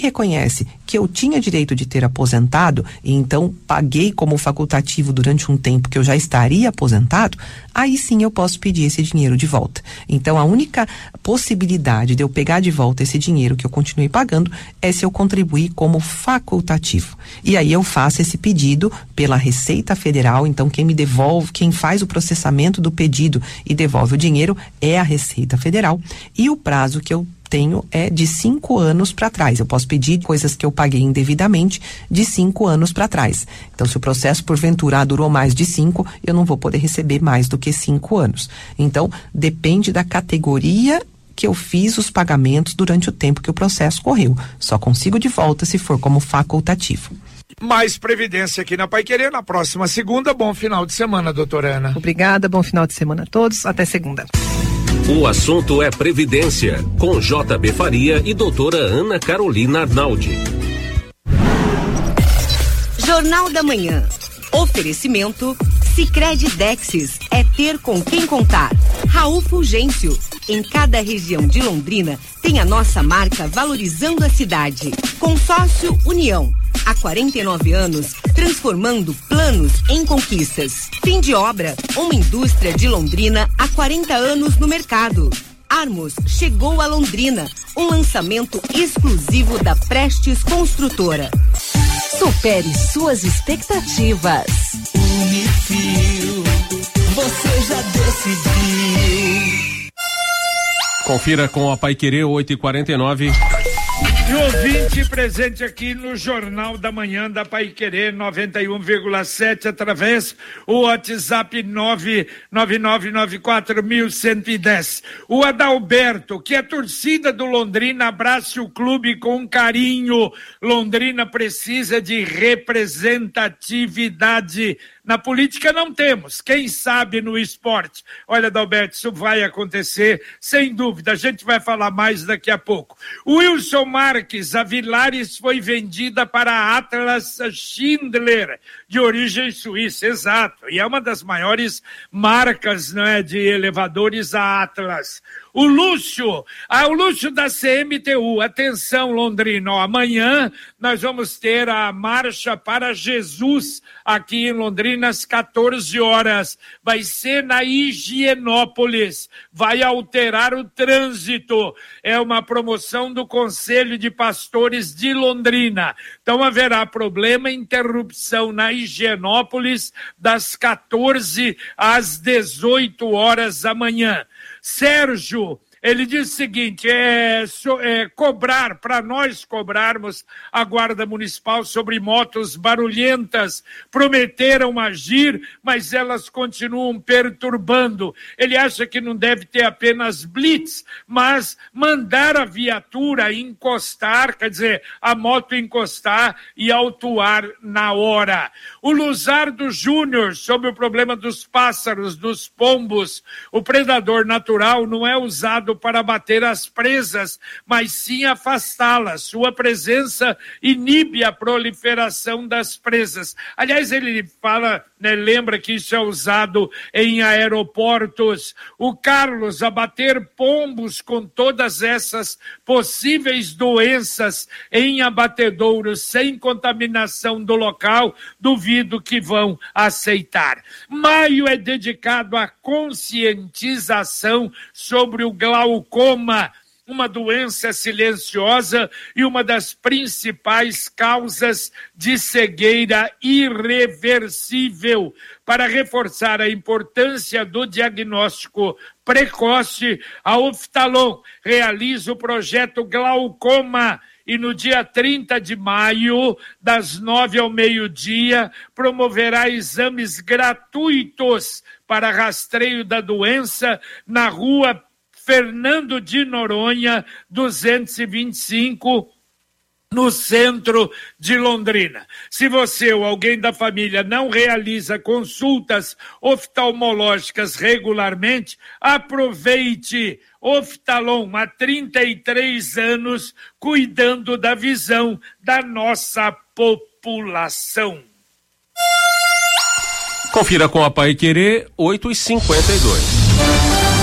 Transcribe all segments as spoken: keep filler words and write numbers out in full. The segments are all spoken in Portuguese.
reconhece que eu tinha direito de ter aposentado e então paguei como facultativo durante um tempo que eu já estaria aposentado, aí sim eu posso pedir esse dinheiro de volta. Então a única possibilidade de eu pegar de volta esse dinheiro que eu continuei pagando é se eu contribuir como facultativo. E aí eu faço esse pedido pela Receita Federal, então quem me devolve, quem faz o processamento do pedido e devolve o dinheiro é a Receita Federal, e o prazo que eu tenho é de cinco anos para trás. Eu posso pedir coisas que eu paguei indevidamente de cinco anos para trás. Então, se o processo porventura durou mais de cinco, eu não vou poder receber mais do que cinco anos. Então, depende da categoria que eu fiz os pagamentos durante o tempo que o processo correu. Só consigo de volta se for como facultativo. Mais Previdência aqui na Paiquerê na próxima segunda. Bom final de semana, doutora Ana. Obrigada, bom final de semana a todos. Até segunda. O assunto é Previdência, com J B Faria e doutora Ana Carolina Arnaldi. Jornal da Manhã. Oferecimento Sicredi Dexis, é ter com quem contar. Raul Fulgêncio, em cada região de Londrina tem a nossa marca valorizando a cidade. Consórcio União, há quarenta e nove anos, transformando planos em conquistas. Fim de obra, uma indústria de Londrina há quarenta anos no mercado. Armos chegou a Londrina, um lançamento exclusivo da Prestes Construtora. Supere suas expectativas. Unifil, você já decidiu. Confira com a Paiquerê oito e quarenta e nove. E ouvinte presente aqui no Jornal da Manhã da Paiquerê noventa e um vírgula sete, através o WhatsApp nove nove nove nove quatro um um zero. O Adalberto, que é torcida do Londrina, abrace o clube com carinho. Londrina precisa de representatividade. Na política não temos, quem sabe no esporte. Olha, Adalberto, isso vai acontecer, sem dúvida, a gente vai falar mais daqui a pouco. O Wilson Marques, a Vilares foi vendida para a Atlas Schindler, de origem suíça, exato, e é uma das maiores marcas, não é, de elevadores, a Atlas. O Lúcio, ah, o Lúcio da C M T U, atenção Londrina, ó, amanhã nós vamos ter a Marcha para Jesus aqui em Londrina às quatorze horas, vai ser na Higienópolis, vai alterar o trânsito, é uma promoção do Conselho de Pastores de Londrina, então haverá problema, interrupção na Higienópolis das quatorze às dezoito horas amanhã. Sérgio, ele diz o seguinte, é, so, é cobrar, para nós cobrarmos a Guarda Municipal sobre motos barulhentas. Prometeram agir, mas elas continuam perturbando. Ele acha que não deve ter apenas blitz, mas mandar a viatura encostar, quer dizer, a moto encostar e autuar na hora. O Luzardo Júnior, sobre o problema dos pássaros, dos pombos, o predador natural não é usado para bater as presas, mas sim afastá-las. Sua presença inibe a proliferação das presas. Aliás, ele fala, né, lembra que isso é usado em aeroportos. O Carlos, abater pombos com todas essas possíveis doenças em abatedouros sem contaminação do local, duvido que vão aceitar. Maio é dedicado à conscientização sobre o glaucoma, uma doença silenciosa e uma das principais causas de cegueira irreversível. Para reforçar a importância do diagnóstico precoce, a Oftalon realiza o projeto Glaucoma e no dia trinta de maio, das nove ao meio-dia, promoverá exames gratuitos para rastreio da doença na rua Fernando de Noronha, duzentos e vinte e cinco, no centro de Londrina. Se você ou alguém da família não realiza consultas oftalmológicas regularmente, aproveite. Oftalon, há trinta e três anos, cuidando da visão da nossa população. Confira com a Paiquerê oito e cinquenta e dois.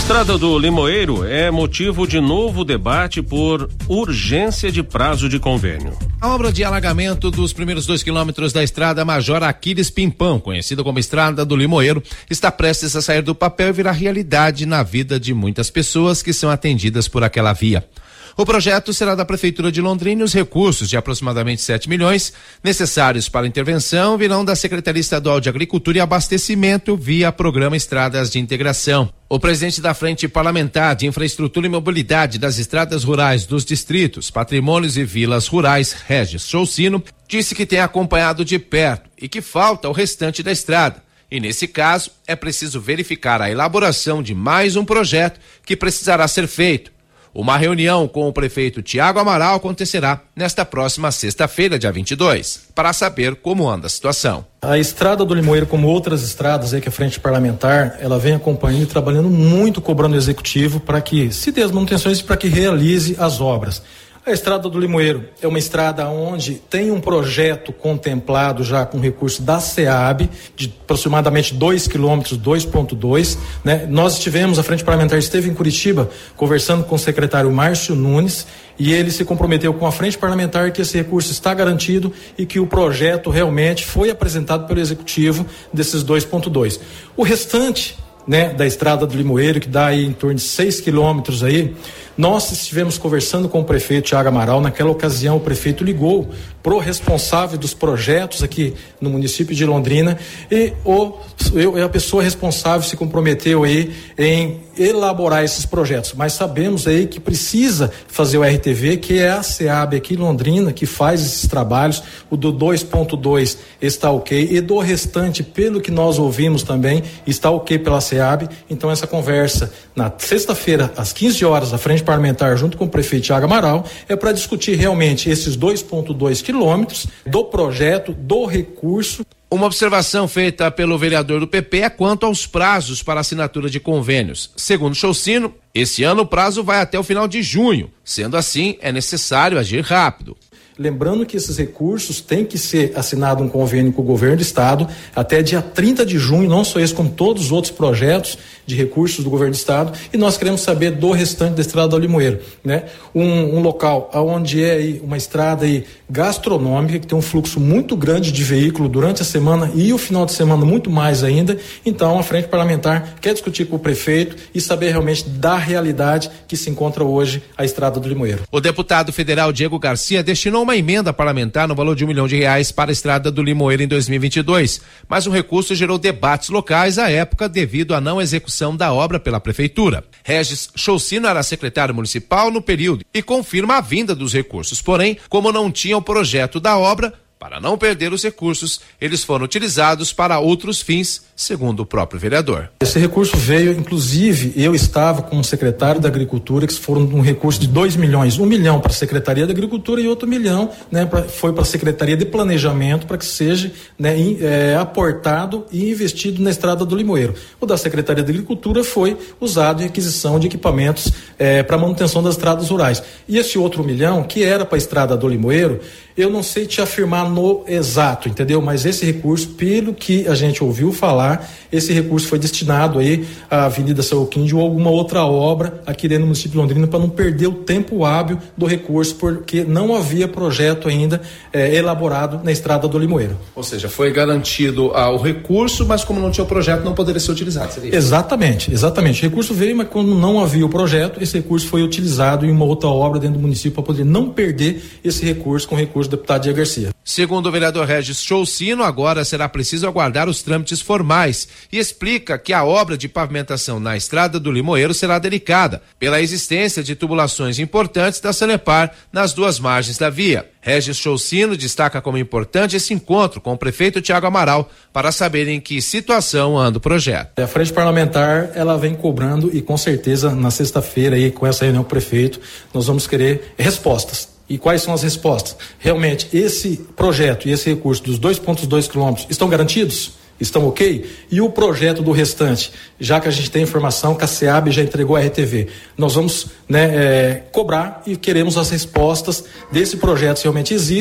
Estrada do Limoeiro é motivo de novo debate por urgência de prazo de convênio. A obra de alargamento dos primeiros dois quilômetros da estrada Major Aquiles Pimpão, conhecida como Estrada do Limoeiro, está prestes a sair do papel e virar realidade na vida de muitas pessoas que são atendidas por aquela via. O projeto será da Prefeitura de Londrina e os recursos de aproximadamente sete milhões necessários para a intervenção virão da Secretaria Estadual de Agricultura e Abastecimento via Programa Estradas de Integração. O presidente da Frente Parlamentar de Infraestrutura e Mobilidade das Estradas Rurais dos Distritos, Patrimônios e Vilas Rurais, Regis Choucino, disse que tem acompanhado de perto e que falta o restante da estrada. E nesse caso, é preciso verificar a elaboração de mais um projeto que precisará ser feito. Uma reunião com o prefeito Tiago Amaral acontecerá nesta próxima sexta-feira, dia vinte e dois, para saber como anda a situação. A Estrada do Limoeiro, como outras estradas aí que a Frente Parlamentar, ela vem acompanhando e trabalhando muito, cobrando o executivo para que se dê as manutenções e para que realize as obras. A Estrada do Limoeiro é uma estrada onde tem um projeto contemplado já com recurso da SEAB de aproximadamente dois quilômetros, dois ponto dois, né? Nós estivemos, a Frente Parlamentar esteve em Curitiba conversando com o secretário Márcio Nunes e ele se comprometeu com a Frente Parlamentar que esse recurso está garantido e que o projeto realmente foi apresentado pelo Executivo desses dois ponto dois. O restante, né, da Estrada do Limoeiro, que dá aí em torno de seis quilômetros aí, nós estivemos conversando com o prefeito Tiago Amaral. Naquela ocasião o prefeito ligou pro responsável dos projetos aqui no município de Londrina e o, eu, a pessoa responsável se comprometeu aí em elaborar esses projetos, mas sabemos aí que precisa fazer o R T V, que é a SEAB aqui em Londrina que faz esses trabalhos. O do dois ponto dois está ok e do restante, pelo que nós ouvimos também, está ok pela SEAB. Então essa conversa na sexta-feira às quinze horas a Frente Parlamentar junto com o prefeito Tiago Amaral é para discutir realmente esses dois ponto dois quilômetros do projeto, do recurso. Uma observação feita pelo vereador do P P é quanto aos prazos para assinatura de convênios. Segundo Choucino, esse ano o prazo vai até o final de junho. Sendo assim, é necessário agir rápido. Lembrando que esses recursos têm que ser assinado um convênio com o governo do estado até dia trinta de junho, não só esse, como todos os outros projetos de recursos do governo do estado, e nós queremos saber do restante da Estrada do Limoeiro, né? Um, um local onde é aí uma estrada aí gastronômica, que tem um fluxo muito grande de veículo durante a semana e o final de semana muito mais ainda. Então a Frente Parlamentar quer discutir com o prefeito e saber realmente da realidade que se encontra hoje a Estrada do Limoeiro. O deputado federal Diego Garcia destinou uma emenda parlamentar no valor de um milhão de reais para a Estrada do Limoeiro em dois mil e vinte e dois, mas o recurso gerou debates locais à época devido à não execução da obra pela prefeitura. Regis Choucino era secretário municipal no período e confirma a vinda dos recursos, porém, como não tinha o projeto da obra, para não perder os recursos, eles foram utilizados para outros fins, segundo o próprio vereador. Esse recurso veio, inclusive, eu estava como secretário da Agricultura, que foram um recurso de dois milhões, um milhão para a Secretaria da Agricultura e outro milhão, né, pra, foi para a Secretaria de Planejamento, para que seja, né, in, é, aportado e investido na Estrada do Limoeiro. O da Secretaria da Agricultura foi usado em aquisição de equipamentos é, para manutenção das estradas rurais. E esse outro milhão, que era para a Estrada do Limoeiro, eu não sei te afirmar no exato, entendeu? Mas esse recurso, pelo que a gente ouviu falar, esse recurso foi destinado aí à Avenida Sauquíndio ou alguma outra obra aqui dentro do município de Londrina, para não perder o tempo hábil do recurso, porque não havia projeto ainda eh, elaborado na Estrada do Limoeiro. Ou seja, foi garantido ah, o recurso, mas como não tinha o projeto, não poderia ser utilizado. Seria isso? Exatamente, exatamente. O recurso veio, mas quando não havia o projeto, esse recurso foi utilizado em uma outra obra dentro do município para poder não perder esse recurso com o recurso do deputado Diego Garcia. Segundo o vereador Regis Choucino, agora será preciso aguardar os trâmites formais e explica que a obra de pavimentação na Estrada do Limoeiro será delicada pela existência de tubulações importantes da Sanepar nas duas margens da via. Regis Choucino destaca como importante esse encontro com o prefeito Tiago Amaral para saber em que situação anda o projeto. A Frente Parlamentar, ela vem cobrando e com certeza na sexta-feira aí com essa reunião com o prefeito nós vamos querer respostas. E quais são as respostas? Realmente, esse projeto e esse recurso dos dois ponto dois quilômetros estão garantidos? Estão ok? E o projeto do restante, já que a gente tem informação que a SEAB já entregou a R T V, nós vamos, né, é, cobrar e queremos as respostas desse projeto, se realmente existe,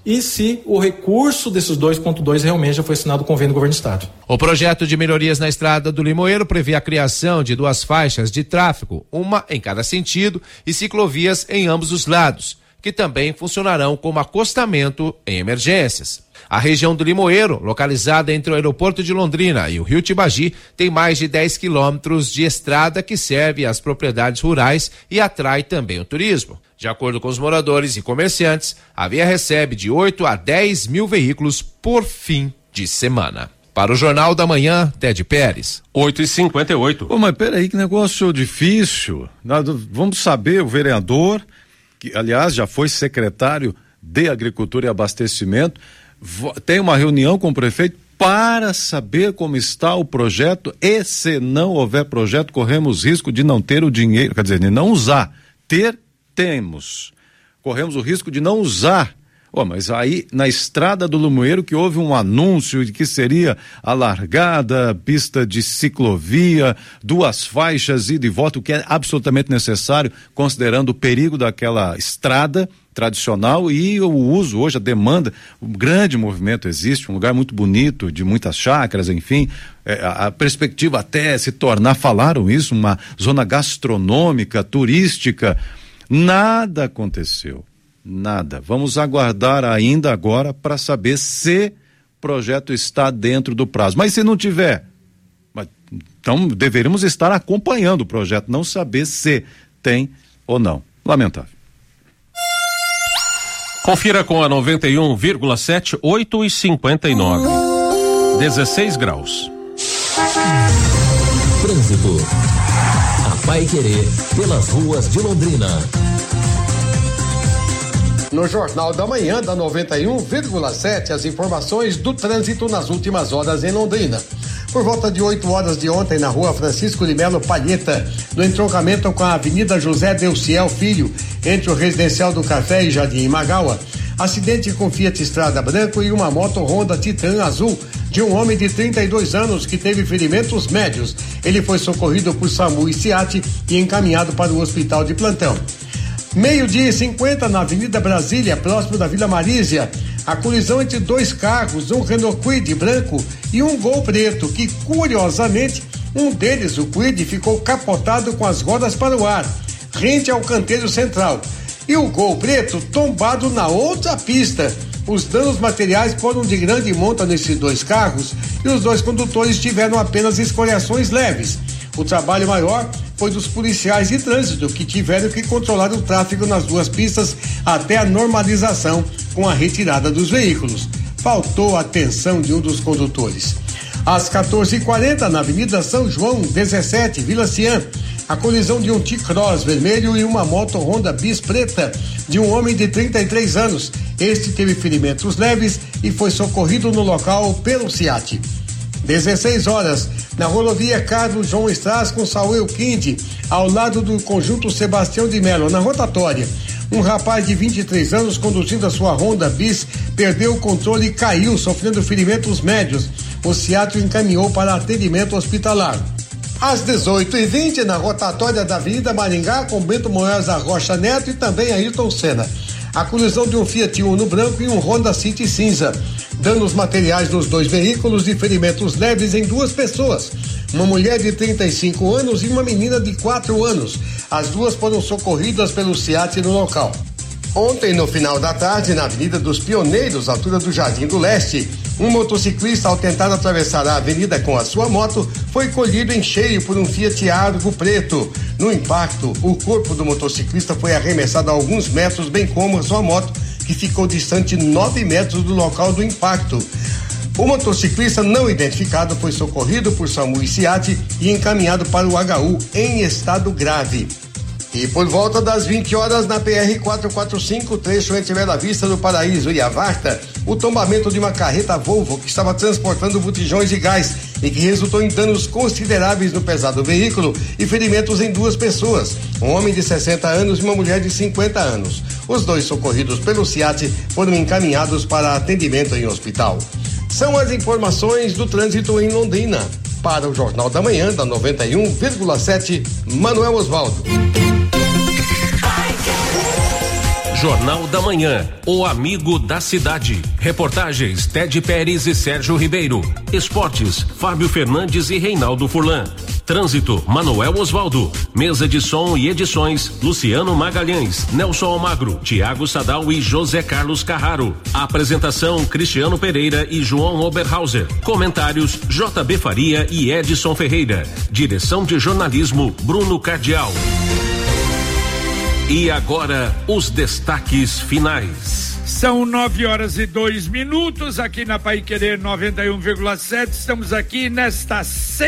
e se o recurso desses dois ponto dois realmente já foi assinado o convênio do governo do estado. O projeto de melhorias na estrada do Limoeiro prevê a criação de duas faixas de tráfego, uma em cada sentido, e ciclovias em ambos os lados, que também funcionarão como acostamento em emergências. A região do Limoeiro, localizada entre o aeroporto de Londrina e o Rio Tibagi, tem mais de dez quilômetros de estrada que serve às propriedades rurais e atrai também o turismo. De acordo com os moradores e comerciantes, a via recebe de oito a dez mil veículos por fim de semana. Para o Jornal da Manhã, Ted Pérez. oito e cinquenta e oito. Pô, mas peraí, que negócio difícil. Nós vamos saber, o vereador, que aliás já foi secretário de Agricultura e Abastecimento, tem uma reunião com o prefeito para saber como está o projeto, e se não houver projeto, corremos risco de não ter o dinheiro, quer dizer, de não usar. Ter, temos. Corremos o risco de não usar. Oh, mas aí, na estrada do Limoeiro, que houve um anúncio de que seria alargada, pista de ciclovia, duas faixas ida e volta, o que é absolutamente necessário, considerando o perigo daquela estrada tradicional e o uso hoje, a demanda, um grande movimento existe, um lugar muito bonito, de muitas chácaras, enfim, é, a, a perspectiva até se tornar, falaram isso, uma zona gastronômica, turística, nada aconteceu, nada. Vamos aguardar ainda agora para saber se o projeto está dentro do prazo, mas se não tiver, mas, então deveríamos estar acompanhando o projeto, não saber se tem ou não. Lamentável. Confira com a noventa e um vírgula sete, oito e cinquenta e nove. dezesseis graus. Trânsito. A Paiquerê pelas ruas de Londrina. No Jornal da Manhã da noventa e um vírgula sete, as informações do trânsito nas últimas horas em Londrina. Por volta de oito horas de ontem, na rua Francisco de Melo Palheta, no entroncamento com a Avenida José Delciel Filho, entre o Residencial do Café e Jardim Imagawa, acidente com Fiat Strada branco e uma moto Honda Titan azul de um homem de trinta e dois anos que teve ferimentos médios. Ele foi socorrido por SAMU e SIAT e encaminhado para o hospital de plantão. Meio-dia e cinquenta na Avenida Brasília, próximo da Vila Marísia, a colisão entre dois carros, um Renault Kwid branco e um Gol preto, que curiosamente, um deles, o Kwid, ficou capotado com as rodas para o ar, rente ao canteiro central, e o Gol preto tombado na outra pista. Os danos materiais foram de grande monta nesses dois carros e os dois condutores tiveram apenas escoriações leves. O trabalho maior foi dos policiais de trânsito, que tiveram que controlar o tráfego nas duas pistas até a normalização com a retirada dos veículos. Faltou a atenção de um dos condutores. Às quatorze e quarenta, na Avenida São João dezessete, Vila Cian, a colisão de um T-Cross vermelho e uma moto Honda Bis preta de um homem de trinta e três anos. Este teve ferimentos leves e foi socorrido no local pelo SIAT. dezesseis horas, na rodovia Carlos João Estraz com Saúl Quinde, ao lado do conjunto Sebastião de Melo, na rotatória. Um rapaz de vinte e três anos conduzindo a sua Honda Bis perdeu o controle e caiu, sofrendo ferimentos médios. O SIAT o encaminhou para atendimento hospitalar. Às dezoito e vinte, na rotatória da Avenida Maringá, com Bento Moraes da Rocha Neto e também Ayrton Senna. A colisão de um Fiat Uno branco e um Honda City cinza. Danos materiais nos dois veículos e ferimentos leves em duas pessoas. Uma mulher de trinta e cinco anos e uma menina de quatro anos. As duas foram socorridas pelo SIAT no local. Ontem, no final da tarde, na Avenida dos Pioneiros, altura do Jardim do Leste, um motociclista, ao tentar atravessar a avenida com a sua moto, foi colhido em cheio por um Fiat Argo preto. No impacto, o corpo do motociclista foi arremessado a alguns metros, bem como a sua moto, que ficou distante nove metros do local do impacto. O motociclista não identificado foi socorrido por SAMU e SIAT e encaminhado para o H U em estado grave. E por volta das vinte horas, na P R quatrocentos e quarenta e cinco, trecho entre Bela Vista do Paraíso e Avarta, o tombamento de uma carreta Volvo que estava transportando botijões de gás e que resultou em danos consideráveis no pesado veículo e ferimentos em duas pessoas, um homem de sessenta anos e uma mulher de cinquenta anos. Os dois socorridos pelo SIAT foram encaminhados para atendimento em hospital. São as informações do trânsito em Londrina. Para o Jornal da Manhã da noventa e um vírgula sete, Manuel Osvaldo. Jornal da Manhã, o amigo da cidade. Reportagens Ted Pérez e Sérgio Ribeiro. Esportes, Fábio Fernandes e Reinaldo Furlan. Trânsito, Manuel Osvaldo. Mesa de som e edições, Luciano Magalhães, Nelson Almagro, Tiago Sadal e José Carlos Carraro. Apresentação, Cristiano Pereira e João Oberhauser. Comentários, J B Faria e Edson Ferreira. Direção de jornalismo, Bruno Cardial. E agora, os destaques finais. São nove horas e dois minutos aqui na Paiquerê noventa e um vírgula sete. Estamos aqui nesta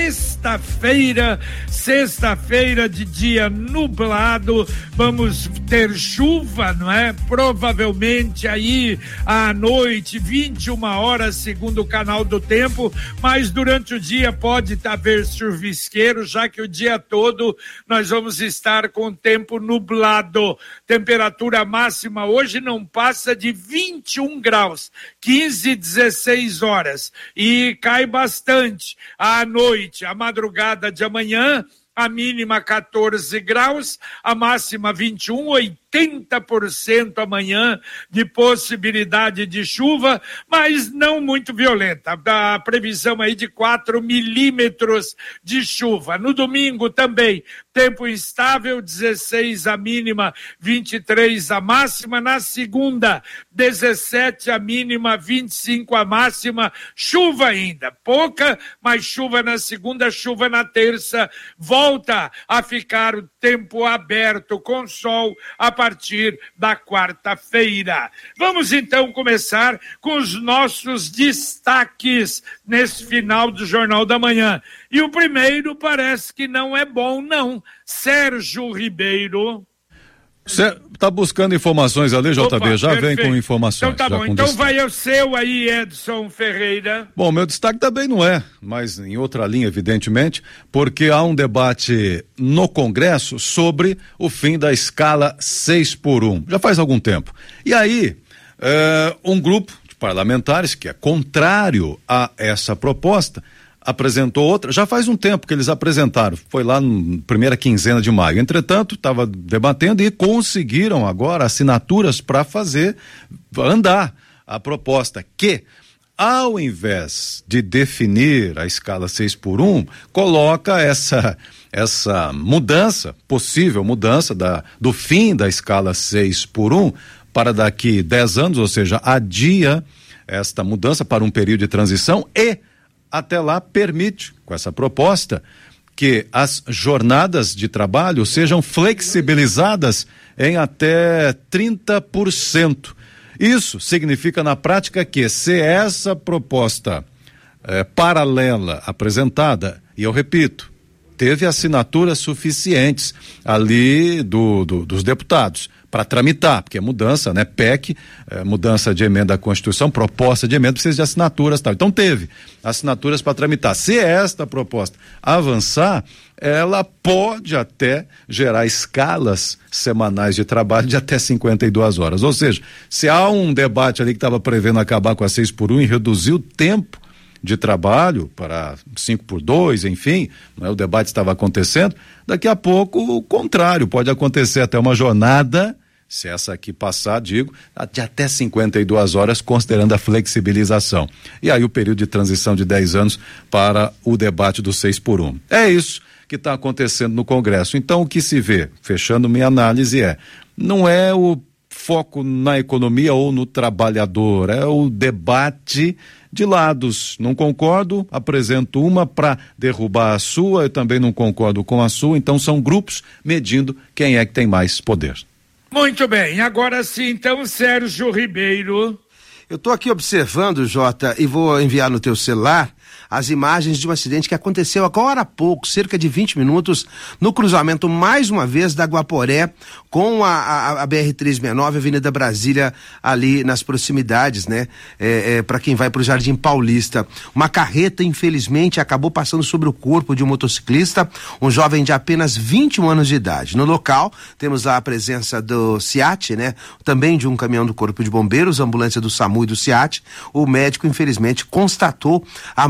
sexta-feira, sexta-feira de dia nublado. Vamos ter chuva, não é? Provavelmente aí à noite, vinte e uma horas, segundo o canal do tempo. Mas durante o dia pode haver chuvisqueiro, já que o dia todo nós vamos estar com tempo nublado. Temperatura máxima hoje não passa de vinte e um graus, quinze, dezesseis horas, e cai bastante à noite, à madrugada de amanhã, a mínima quatorze graus, a máxima vinte e um, oitenta por cento amanhã de possibilidade de chuva, mas não muito violenta. A previsão aí de quatro milímetros de chuva. No domingo também, tempo instável, dezesseis a mínima, vinte e três a máxima. Na segunda, dezessete a mínima, vinte e cinco a máxima. Chuva ainda, pouca, mas chuva na segunda, chuva na terça. Volta a ficar o tempo aberto com sol a partir da quarta-feira. Vamos então começar com os nossos destaques nesse final do Jornal da Manhã. E o primeiro parece que não é bom, não. Sérgio Ribeiro. Você tá buscando informações ali, J B? Opa, já perfeito. Vem com informações. Então tá bom, então destaque. vai o seu aí, Edson Ferreira. Bom, meu destaque também não é, mas em outra linha, evidentemente, porque há um debate no Congresso sobre o fim da escala seis por um. Já faz algum tempo. E aí, é, um grupo de parlamentares que é contrário a essa proposta apresentou outra, já faz um tempo que eles apresentaram, foi lá na primeira quinzena de maio. Entretanto, estava debatendo e conseguiram agora assinaturas para fazer andar a proposta que, ao invés de definir a escala seis por um, coloca essa essa mudança, possível mudança da, do fim da escala seis por um para daqui dez anos, ou seja, adia esta mudança para um período de transição e até lá permite, com essa proposta, que as jornadas de trabalho sejam flexibilizadas em até trinta por cento. Isso significa na prática que, se essa proposta eh, paralela apresentada, e eu repito, teve assinaturas suficientes ali do, do, dos deputados para tramitar, porque é mudança, né? P E C, é, mudança de emenda à Constituição, proposta de emenda, precisa de assinaturas, tal. Então teve assinaturas para tramitar. Se esta proposta avançar, ela pode até gerar escalas semanais de trabalho de até cinquenta e duas horas. Ou seja, se há um debate ali que estava prevendo acabar com a seis por um e reduzir o tempo de trabalho para cinco por dois, enfim, né, o debate estava acontecendo, daqui a pouco o contrário, pode acontecer até uma jornada, se essa aqui passar, digo, de até cinquenta e duas horas, considerando a flexibilização. E aí o período de transição de dez anos para o debate do seis por um. É isso que está acontecendo no Congresso. Então o que se vê, fechando minha análise, é, não é o foco na economia ou no trabalhador, é o debate de lados. Não concordo, apresento uma para derrubar a sua, eu também não concordo com a sua, então são grupos medindo quem é que tem mais poder. Muito bem, agora sim, então, Sérgio Ribeiro. Eu estou aqui observando, Jota, e vou enviar no teu celular as imagens de um acidente que aconteceu agora há pouco, cerca de vinte minutos, no cruzamento, mais uma vez, da Guaporé com a, a, a B R trezentos e sessenta e nove, Avenida Brasília, ali nas proximidades, né? É, é, para quem vai para o Jardim Paulista. Uma carreta, infelizmente, acabou passando sobre o corpo de um motociclista, um jovem de apenas vinte e um anos de idade. No local, temos lá a presença do SEAT, né? Também de um caminhão do Corpo de Bombeiros, ambulância do SAMU e do SEAT. O médico, infelizmente, constatou a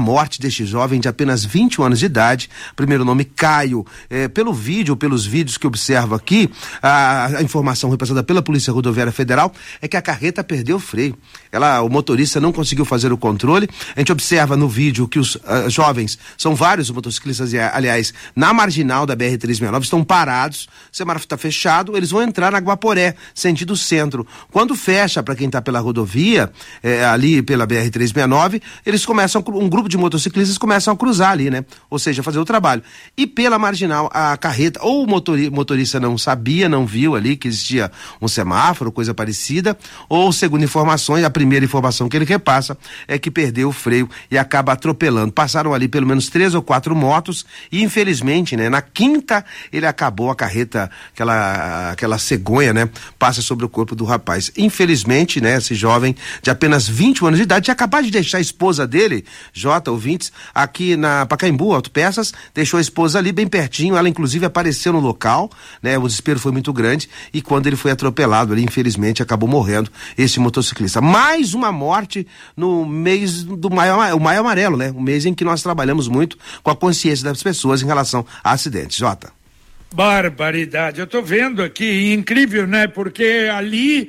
morte deste jovem de apenas vinte e um anos de idade, primeiro nome Caio. É, pelo vídeo, pelos vídeos que observo aqui, a, a informação repassada pela Polícia Rodoviária Federal é que a carreta perdeu o freio. Ela, o motorista não conseguiu fazer o controle. A gente observa no vídeo que os uh, jovens, são vários motociclistas, aliás, na marginal da B R trezentos e sessenta e nove, estão parados, o semáforo está fechado, eles vão entrar na Guaporé, sentido centro. Quando fecha, para quem está pela rodovia, é, ali pela B R trezentos e sessenta e nove, eles começam, um grupo de motociclistas começam a cruzar ali, né? Ou seja, fazer o trabalho. E pela marginal, a carreta, ou o motori, motorista não sabia, não viu ali que existia um semáforo, coisa parecida, ou segundo informações, a primeira informação que ele repassa é que perdeu o freio e acaba atropelando. Passaram ali pelo menos três ou quatro motos e infelizmente, né, na quinta ele acabou, a carreta, aquela, aquela cegonha, né, passa sobre o corpo do rapaz. Infelizmente, né, esse jovem de apenas vinte e um anos de idade tinha acabado de deixar a esposa dele, J, ouvintes, aqui na Pacaembu, Autopeças, deixou a esposa ali bem pertinho, ela inclusive apareceu no local, né, o desespero foi muito grande e quando ele foi atropelado ali, infelizmente, acabou morrendo esse motociclista. Mais uma morte no mês do Maio, o Maio Amarelo, né, o mês em que nós trabalhamos muito com a consciência das pessoas em relação a acidentes. Jota. Barbaridade, eu tô vendo aqui, incrível, né? Porque ali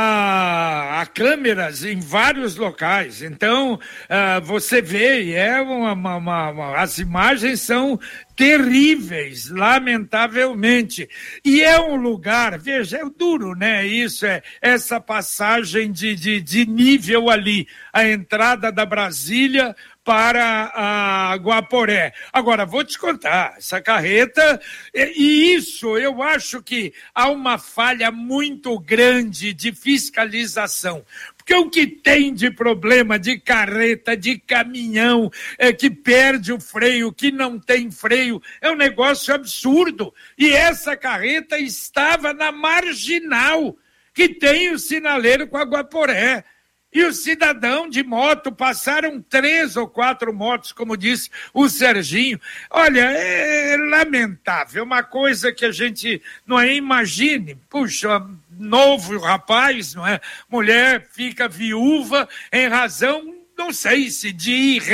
há, há câmeras em vários locais, então uh, você vê, e é uma, uma, uma, uma, as imagens são terríveis, lamentavelmente, e é um lugar, veja, é duro, né? Isso é, essa passagem de, de, de nível ali, a entrada da Brasília para a Guaporé. Agora, vou te contar, essa carreta, e isso eu acho que há uma falha muito grande de fiscalização. Porque o que tem de problema de carreta, de caminhão, é, que perde o freio, que não tem freio, é um negócio absurdo. E essa carreta estava na marginal, que tem o sinaleiro com a Guaporé. E o cidadão de moto, passaram três ou quatro motos, como disse o Serginho. Olha, é lamentável, uma coisa que a gente não é, imagine, puxa, novo rapaz, não é? Mulher fica viúva em razão, não sei se de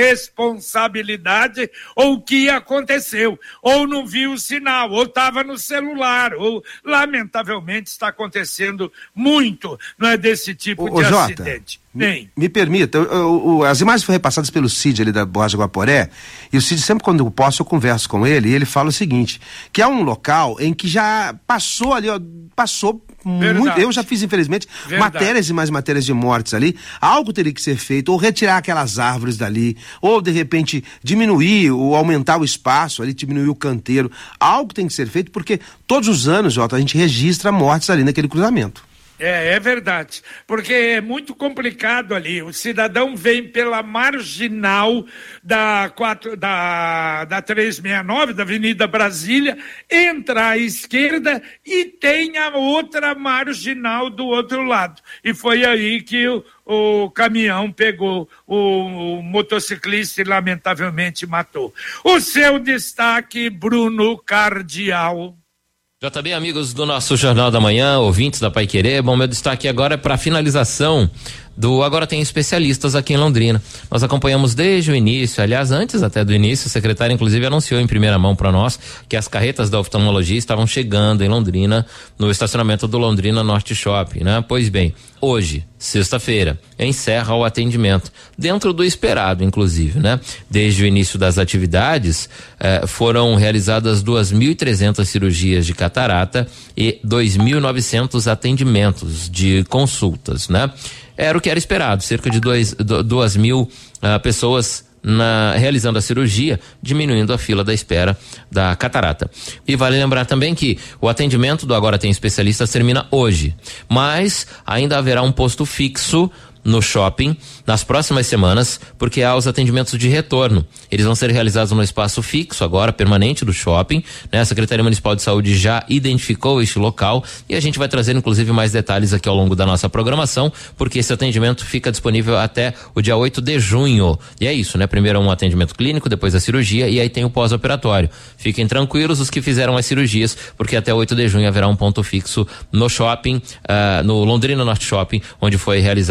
irresponsabilidade ou o que aconteceu, ou não viu o sinal, ou estava no celular, ou lamentavelmente está acontecendo muito, não é, desse tipo ô, de ô, acidente. Jota, me, me permita, eu, eu, eu, as imagens foram repassadas pelo Cid ali da Borja Guaporé, e o Cid sempre quando eu posso eu converso com ele, e ele fala o seguinte, que é um local em que já passou ali, ó, passou muito, eu já fiz infelizmente Verdade. matérias e mais matérias de mortes ali, algo teria que ser feito, ou retirar aquelas árvores dali, ou de repente diminuir ou aumentar o espaço ali, diminuir o canteiro, algo tem que ser feito porque todos os anos, Jota, a gente registra mortes ali naquele cruzamento. É, é verdade, porque é muito complicado ali, o cidadão vem pela marginal da, quatro, da, da trezentos e sessenta e nove, da Avenida Brasília, entra à esquerda e tem a outra marginal do outro lado, e foi aí que o, o caminhão pegou o, o motociclista e lamentavelmente matou. O seu destaque, Bruno Cardial. Já tá bem, amigos do nosso Jornal da Manhã, ouvintes da Paiquerê. Bom, meu destaque agora é para a finalização do Agora Tem Especialistas aqui em Londrina. Nós acompanhamos desde o início, aliás, antes até do início, o secretário inclusive anunciou em primeira mão para nós que as carretas da oftalmologia estavam chegando em Londrina, no estacionamento do Londrina Norte Shopping, né? Pois bem, hoje, sexta-feira, encerra o atendimento, dentro do esperado, inclusive, né? Desde o início das atividades, eh, foram realizadas duas mil e trezentas cirurgias de catarata e dois mil e novecentos atendimentos de consultas, né? Era o que era esperado, cerca de dois, duas mil uh, pessoas na, realizando a cirurgia, diminuindo a fila da espera da catarata. E vale lembrar também que o atendimento do Agora Tem Especialistas termina hoje, mas ainda haverá um posto fixo no shopping nas próximas semanas, porque há os atendimentos de retorno. Eles vão ser realizados no espaço fixo agora, permanente do shopping, né? A Secretaria Municipal de Saúde já identificou este local e a gente vai trazer inclusive mais detalhes aqui ao longo da nossa programação, porque esse atendimento fica disponível até o dia oito de junho. E é isso, né? Primeiro um atendimento clínico, depois a cirurgia e aí tem o pós-operatório. Fiquem tranquilos os que fizeram as cirurgias, porque até oito de junho haverá um ponto fixo no shopping, uh, no Londrina Norte Shopping, onde foi realizada aí o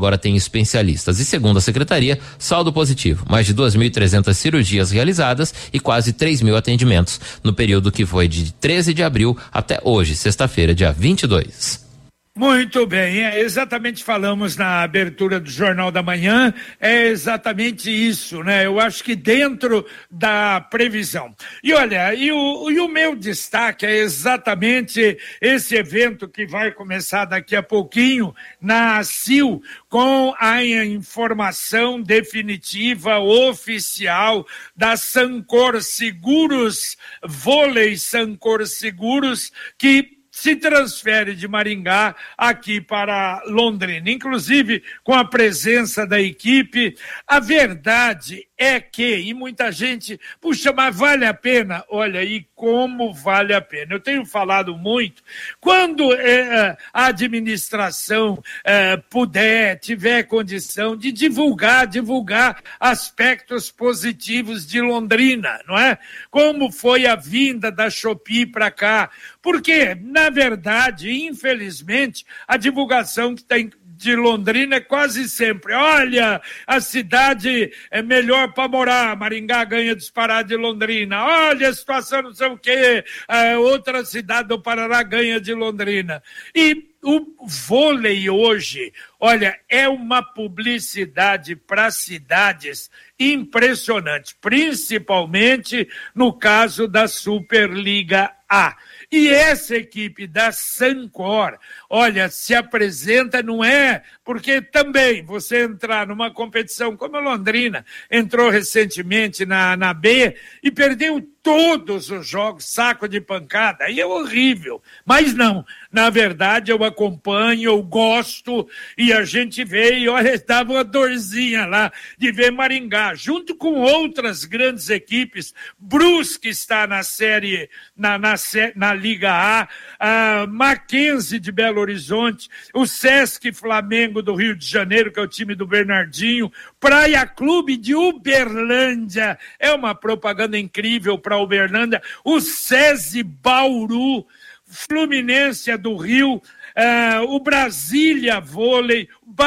Agora Tem Especialistas. E segundo a secretaria, saldo positivo. Mais de duas mil e trezentas cirurgias realizadas e quase três mil atendimentos no período que foi de treze de abril até hoje, sexta-feira, dia vinte e dois. Muito bem, é exatamente, falamos na abertura do Jornal da Manhã, é exatamente isso, né? Eu acho que dentro da previsão. E olha, e o, e o meu destaque é exatamente esse evento que vai começar daqui a pouquinho na A C I L, com a informação definitiva, oficial da Sancor Seguros, Vôlei Sancor Seguros, que se transfere de Maringá aqui para Londrina, inclusive com a presença da equipe. A verdade é que, e muita gente, puxa, mas vale a pena? Olha, e como vale a pena? Eu tenho falado muito, quando é, a administração é, puder, tiver condição de divulgar, divulgar aspectos positivos de Londrina, não é? Como foi a vinda da Shopee para cá, porque, na verdade, infelizmente, a divulgação que tem de Londrina é quase sempre, olha, a cidade é melhor para morar, Maringá ganha disparado de Londrina, olha a situação não sei o quê, é, outra cidade do Paraná ganha de Londrina. E o vôlei hoje, olha, é uma publicidade para cidades impressionante, principalmente no caso da Superliga A. E essa equipe da Sancor, olha, se apresenta, não é, porque também você entrar numa competição como a Londrina, entrou recentemente na, na B e perdeu todos os jogos, saco de pancada, aí é horrível. Mas não, na verdade eu acompanho, eu gosto, e a gente vê, e olha, dava uma dorzinha lá de ver Maringá, junto com outras grandes equipes. Brusque está na série, na, na, na Liga A, a Mackenzie de Belo Horizonte, o Sesc Flamengo do Rio de Janeiro, que é o time do Bernardinho, Praia Clube de Uberlândia, é uma propaganda incrível para Uberlândia, o SESI Bauru, Fluminense do Rio, uh, o Brasília Vôlei,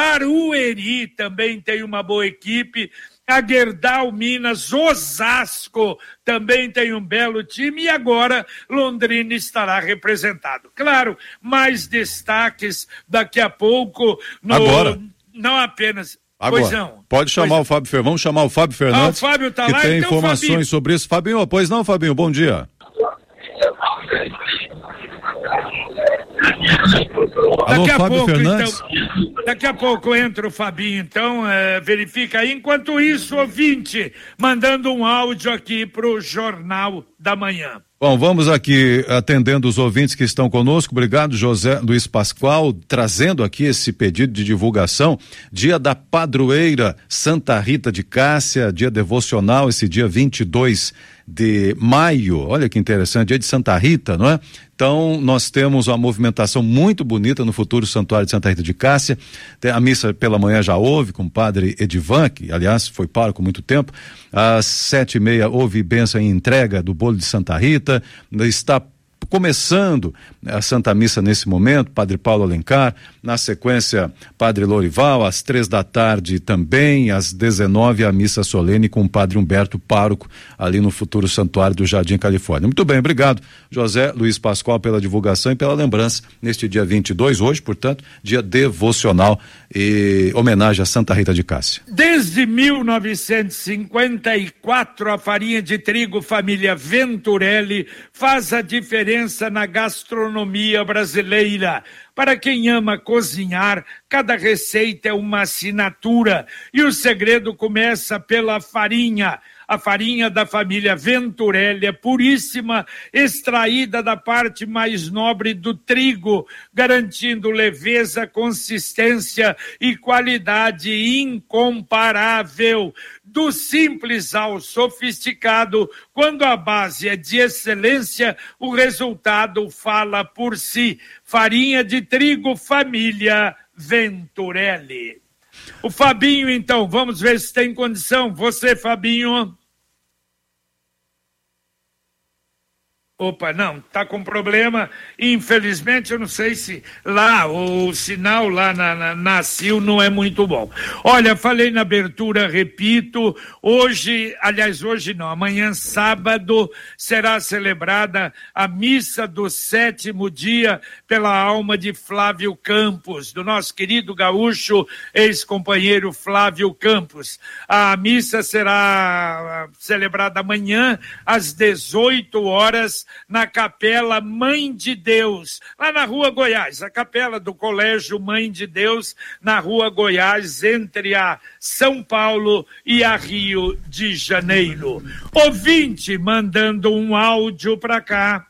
Barueri também tem uma boa equipe, a Gerdau Minas, Osasco também tem um belo time, e agora Londrina estará representado. Claro, mais destaques daqui a pouco. No, agora. Não apenas... Agora, pois não. pode chamar pois o Fábio Fernandes, vamos chamar o Fábio Fernandes, ah, o Fábio tá que lá, tem então, informações Fabinho. sobre isso. Fabinho, pois não, Fabinho, bom dia. Alô, Daqui a Fábio pouco, Fernandes. Então, daqui a pouco entra o Fabinho, então, é, verifica aí. Enquanto isso, ouvinte, mandando um áudio aqui pro Jornal da Manhã. Bom, vamos aqui atendendo os ouvintes que estão conosco. Obrigado, José Luiz Pascoal, trazendo aqui esse pedido de divulgação. Dia da Padroeira Santa Rita de Cássia, dia devocional, esse dia vinte e dois de maio. Olha que interessante, dia de Santa Rita, não é? Então, nós temos uma movimentação muito bonita no futuro Santuário de Santa Rita de Cássia. Tem a missa pela manhã já houve com o padre Edivan, que aliás foi pároco há muito tempo. Às sete e meia houve bênção em entrega do bolo de Santa Rita. Está começando a Santa Missa nesse momento, Padre Paulo Alencar, na sequência Padre Lorival, às três da tarde também, às dezenove a missa solene com o Padre Humberto, pároco ali no futuro Santuário do Jardim Califórnia. Muito bem, obrigado José Luiz Pascoal pela divulgação e pela lembrança neste dia vinte e dois, hoje, portanto, dia devocional e homenagem a Santa Rita de Cássia. Desde mil novecentos e cinquenta e quatro, a farinha de trigo família Venturelli faz a diferença na gastronomia brasileira. Para quem ama cozinhar, cada receita é uma assinatura e o segredo começa pela farinha. A farinha da família Venturelli é puríssima, extraída da parte mais nobre do trigo, garantindo leveza, consistência e qualidade incomparável. Do simples ao sofisticado, quando a base é de excelência, o resultado fala por si. Farinha de trigo família Venturelli. O Fabinho, então, vamos ver se tem condição. Você, Fabinho. Opa, não, tá com problema, infelizmente eu não sei se lá, o sinal lá na, na, na Sil não é muito bom. Olha, falei na abertura, repito, hoje, aliás hoje não, amanhã sábado será celebrada a missa do sétimo dia pela alma de Flávio Campos, do nosso querido gaúcho ex-companheiro Flávio Campos. A missa será celebrada amanhã às dezoito horas na Capela Mãe de Deus, lá na Rua Goiás, a capela do Colégio Mãe de Deus, na Rua Goiás, entre a São Paulo e a Rio de Janeiro. Ouvinte mandando um áudio para cá.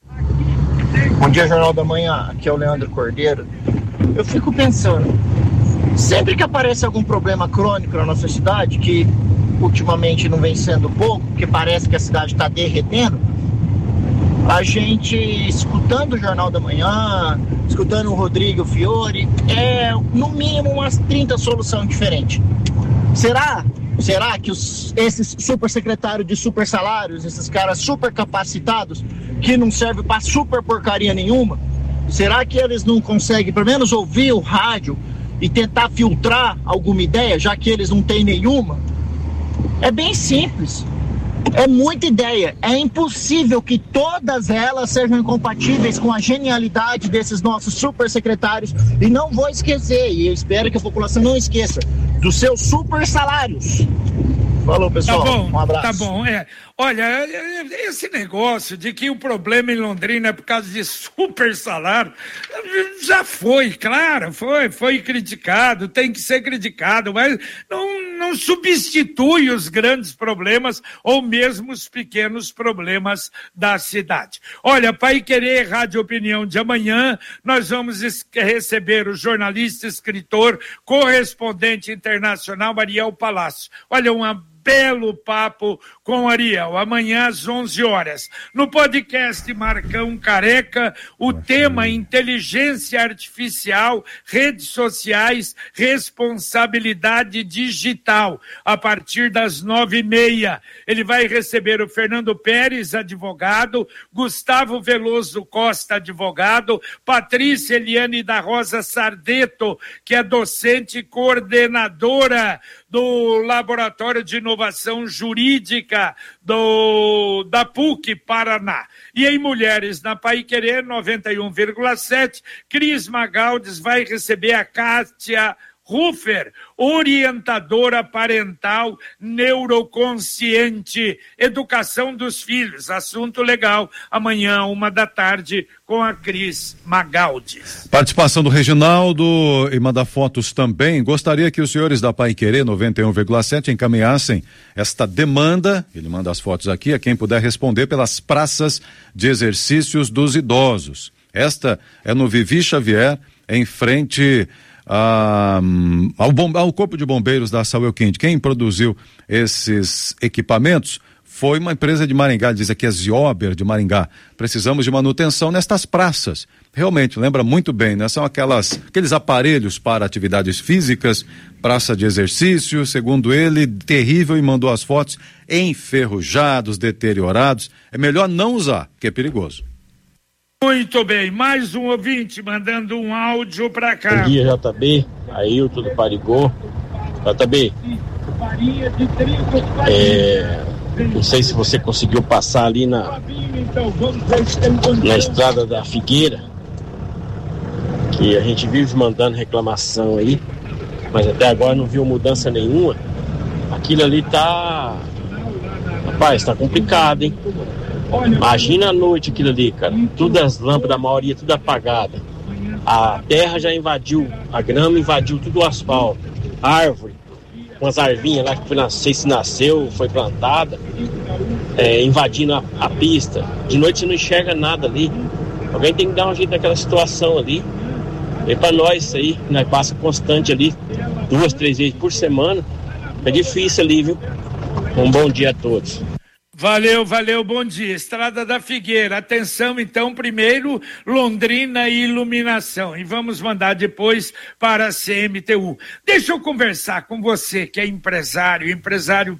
Bom dia, Jornal da Manhã, aqui é o Leandro Cordeiro. Eu fico pensando, sempre que aparece algum problema crônico na nossa cidade, que ultimamente não vem sendo pouco, porque parece que a cidade está derretendo, a gente, escutando o Jornal da Manhã, escutando o Rodrigo Fiore, é no mínimo umas trinta soluções diferentes. Será? Será que os, esses super secretários de super salários, esses caras super capacitados, que não servem para super porcaria nenhuma, será que eles não conseguem pelo menos ouvir o rádio e tentar filtrar alguma ideia, já que eles não têm nenhuma? É bem simples. É muita ideia. É impossível que todas elas sejam incompatíveis com a genialidade desses nossos super secretários. E não vou esquecer, e eu espero que a população não esqueça, dos seus super salários. Falou, pessoal. Tá bom, um abraço. Tá bom, é. Olha, esse negócio de que o problema em Londrina é por causa de super salário, já foi, claro, foi, foi criticado, tem que ser criticado, mas não, não substitui os grandes problemas ou mesmo os pequenos problemas da cidade. Olha, Pai Querer Rádio Opinião de amanhã, nós vamos receber o jornalista, escritor, correspondente internacional Ariel Palácio. Olha, uma belo papo com Ariel, amanhã às onze horas. No podcast Marcão Careca, o tema inteligência artificial, redes sociais, responsabilidade digital, a partir das nove e meia. Ele vai receber o Fernando Pérez, advogado, Gustavo Veloso Costa, advogado, Patrícia Eliane da Rosa Sardeto, que é docente e coordenadora do Laboratório de Inovação Jurídica do, da P U C Paraná. E em Mulheres na Pai Querer noventa e um vírgula sete, Cris Magaldes vai receber a Kátia Rufer, orientadora parental neuroconsciente, educação dos filhos, assunto legal, amanhã, uma da tarde, com a Cris Magaldes. Participação do Reginaldo e mandar fotos também. Gostaria que os senhores da Pai Querer noventa e um vírgula sete encaminhassem esta demanda, ele manda as fotos aqui, a quem puder responder, pelas praças de exercícios dos idosos. Esta é no Vivi Xavier, em frente Ah, ao, bom, ao Corpo de Bombeiros da Sauel Quinte. Quem produziu esses equipamentos foi uma empresa de Maringá, diz aqui a Ziober de Maringá. Precisamos de manutenção nestas praças. Realmente, lembra muito bem, né? São aquelas, aqueles aparelhos para atividades físicas, praça de exercício, segundo ele, terrível, e mandou as fotos enferrujados, deteriorados. É melhor não usar, que é perigoso. Muito bem, mais um ouvinte mandando um áudio para cá. Bom dia, J B, Ailton do Parigô. J B, é, não sei se você conseguiu passar ali na, na estrada da Figueira, que a gente vive mandando reclamação aí, mas até agora não viu mudança nenhuma. Aquilo ali tá, rapaz, tá complicado, hein? Imagina a noite aquilo ali, cara. Tudo as lâmpadas, a maioria tudo apagada. A terra já invadiu, a grama invadiu tudo o asfalto. Árvore, umas arvinhas lá que foi, não sei se nasceu, foi plantada, é, invadindo a, a pista. De noite você não enxerga nada ali. Alguém tem que dar um jeito naquela situação ali. E pra nós isso aí, nós passa constante ali, duas, três vezes por semana. É difícil ali, viu? Um bom dia a todos. Valeu, valeu, bom dia. Estrada da Figueira. Atenção, então, primeiro, Londrina e iluminação. E vamos mandar depois para a C M T U. Deixa eu conversar com você, que é empresário, empresário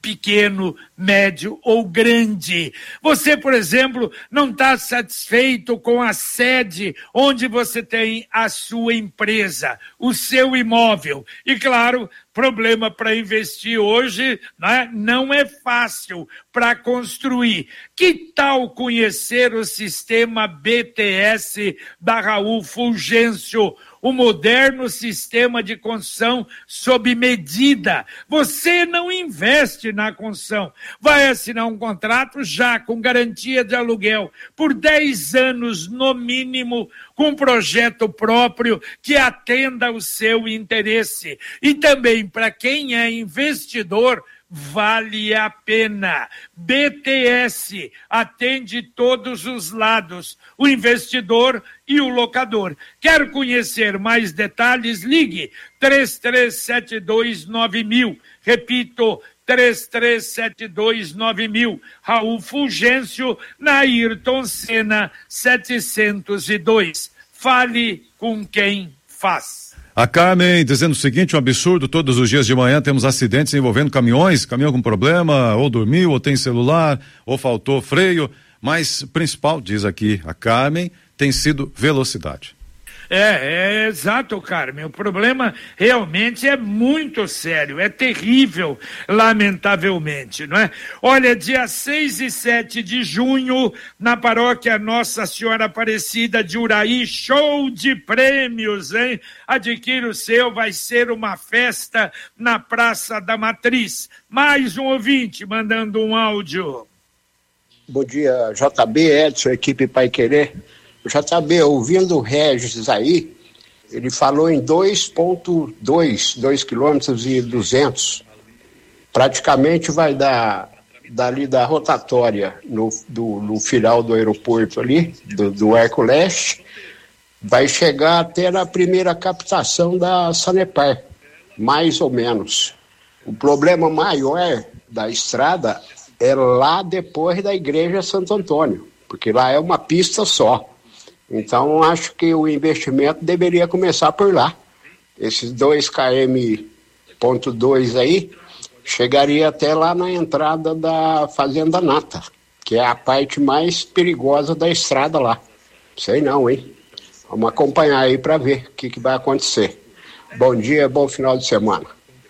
pequeno, médio ou grande. Você, por exemplo, não está satisfeito com a sede onde você tem a sua empresa, o seu imóvel. E, claro, problema para investir hoje, né? Não é fácil para construir. Que tal conhecer o sistema B T S da Raul Fulgêncio? O moderno sistema de construção sob medida. Você não investe na construção. Vai assinar um contrato já com garantia de aluguel por dez anos no mínimo, com um projeto próprio que atenda ao seu interesse. E também para quem é investidor, vale a pena. B T S atende todos os lados, o investidor e o locador. Quer conhecer mais detalhes? Ligue três três sete dois nove mil. Repito, três três sete dois nove mil. Raul Fulgêncio, na Ayrton Senna setecentos e dois. Fale com quem faz. A Carmen dizendo o seguinte, um absurdo, todos os dias de manhã temos acidentes envolvendo caminhões, caminhão com problema, ou dormiu, ou tem celular, ou faltou freio, mas principal, diz aqui a Carmen, tem sido velocidade. É, é exato, Carmen. O problema realmente é muito sério, é terrível, lamentavelmente, não é? Olha, dia seis e sete de junho, na paróquia Nossa Senhora Aparecida de Uraí, show de prêmios, hein? Adquira o seu, vai ser uma festa na Praça da Matriz. Mais um ouvinte mandando um áudio. Bom dia, J B, Edson, equipe Pai Querer. J B, ouvindo o Regis aí, ele falou em dois ponto dois, dois quilômetros e duzentos. Praticamente vai dar dali da rotatória no, do, no final do aeroporto ali, do, do Arco Leste, vai chegar até na primeira captação da Sanepar, mais ou menos. O problema maior da estrada é lá depois da Igreja Santo Antônio, porque lá é uma pista só. Então, acho que o investimento deveria começar por lá. Esses dois quilômetros e dois aí, chegaria até lá na entrada da Fazenda Nata, que é a parte mais perigosa da estrada lá. Sei não, hein? Vamos acompanhar aí para ver o que, que vai acontecer. Bom dia, bom final de semana.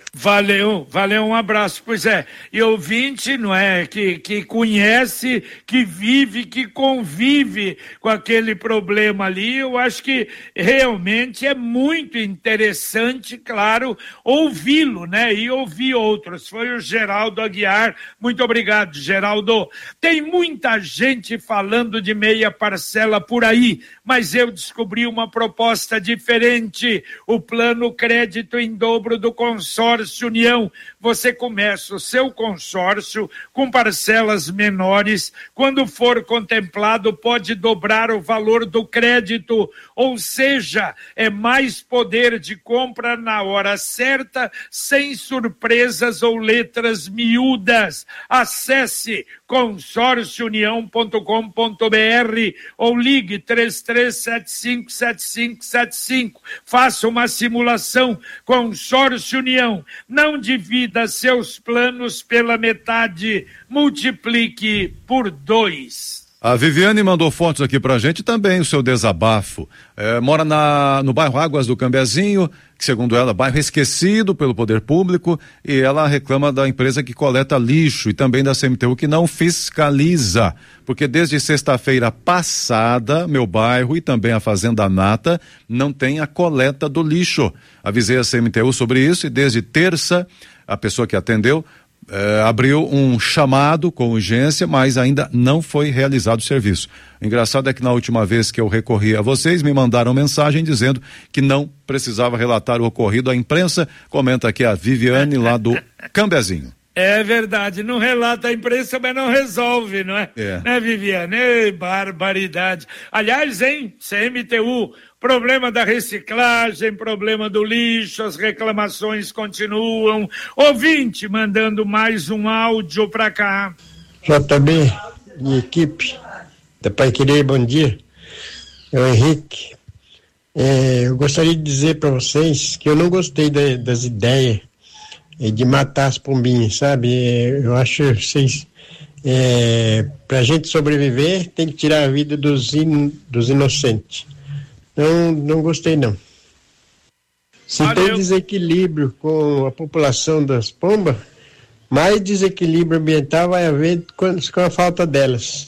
Valeu, valeu, um abraço. Pois é, e ouvinte, não é, que, que conhece, que vive, que convive com aquele problema ali, eu acho que realmente é muito interessante, claro, ouvi-lo, né, e ouvir outros. Foi o Geraldo Aguiar, muito obrigado, Geraldo. Tem muita gente falando de meia parcela por aí, mas eu descobri uma proposta diferente, o plano crédito em dobro do consórcio União. Você começa o seu consórcio com parcelas menores, quando for contemplado pode dobrar o valor do crédito, ou seja, é mais poder de compra na hora certa, sem surpresas ou letras miúdas. Acesse consórcio união ponto com ponto b r ou ligue três três sete cinco sete cinco sete cinco. Faça uma simulação. Consórcio União. Não divida seus planos pela metade, multiplique por dois. A Viviane mandou fotos aqui pra gente também, o seu desabafo. É, mora na, no bairro Águas do Cambezinho, que segundo ela, bairro esquecido pelo poder público, e ela reclama da empresa que coleta lixo e também da C M T U que não fiscaliza, porque desde sexta-feira passada, meu bairro e também a Fazenda Nata não tem a coleta do lixo. Avisei a C M T U sobre isso e desde terça, a pessoa que atendeu É, abriu um chamado com urgência, mas ainda não foi realizado o serviço. O engraçado é que na última vez que eu recorri a vocês, me mandaram mensagem dizendo que não precisava relatar o ocorrido à imprensa. Comenta aqui a Viviane lá do Cambezinho. É verdade, não relata a imprensa, mas não resolve, não é? É. Né, Viviane? Ei, barbaridade. Aliás, hein, C M T U, problema da reciclagem, problema do lixo, as reclamações continuam. Ouvinte mandando mais um áudio para cá. J B, minha equipe da Pai Querer, bom dia. É o Henrique. É, eu gostaria de dizer para vocês que eu não gostei da, das ideias é, de matar as pombinhas, sabe? É, eu acho vocês, é, pra gente sobreviver tem que tirar a vida dos, in, dos inocentes. Não, não gostei não. Se Valeu. Tem desequilíbrio com a população das pombas, mais desequilíbrio ambiental vai haver com, com a falta delas.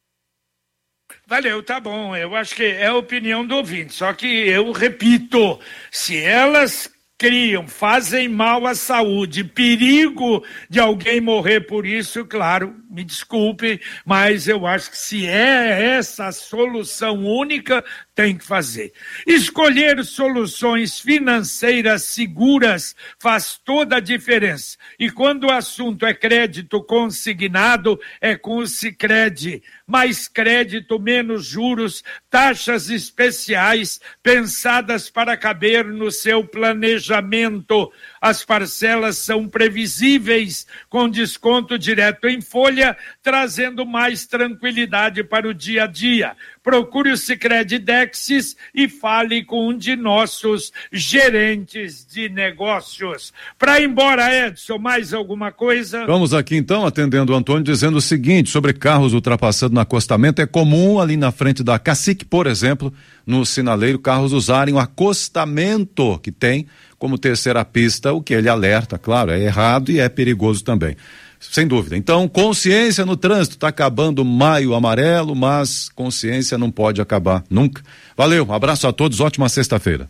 Valeu, tá bom. Eu acho que é a opinião do ouvinte. Só que eu repito, se elas criam, fazem mal à saúde, perigo de alguém morrer por isso, claro, me desculpe, mas eu acho que se é essa a solução única, tem que fazer. Escolher soluções financeiras seguras faz toda a diferença. E quando o assunto é crédito consignado, é com o Sicredi. Mais crédito, menos juros, taxas especiais pensadas para caber no seu planejamento. As parcelas são previsíveis, com desconto direto em folha, trazendo mais tranquilidade para o dia a dia. Procure o Sicredi Dexis e fale com um de nossos gerentes de negócios. Para ir embora, Edson, mais alguma coisa? Vamos aqui então, atendendo o Antônio, dizendo o seguinte, sobre carros ultrapassando no acostamento. É comum ali na frente da Cacique, por exemplo, no sinaleiro, carros usarem o acostamento que tem como terceira pista, o que ele alerta, claro, é errado e é perigoso também. Sem dúvida. Então, consciência no trânsito. Está acabando maio amarelo, mas consciência não pode acabar nunca. Valeu, um abraço a todos, ótima sexta-feira.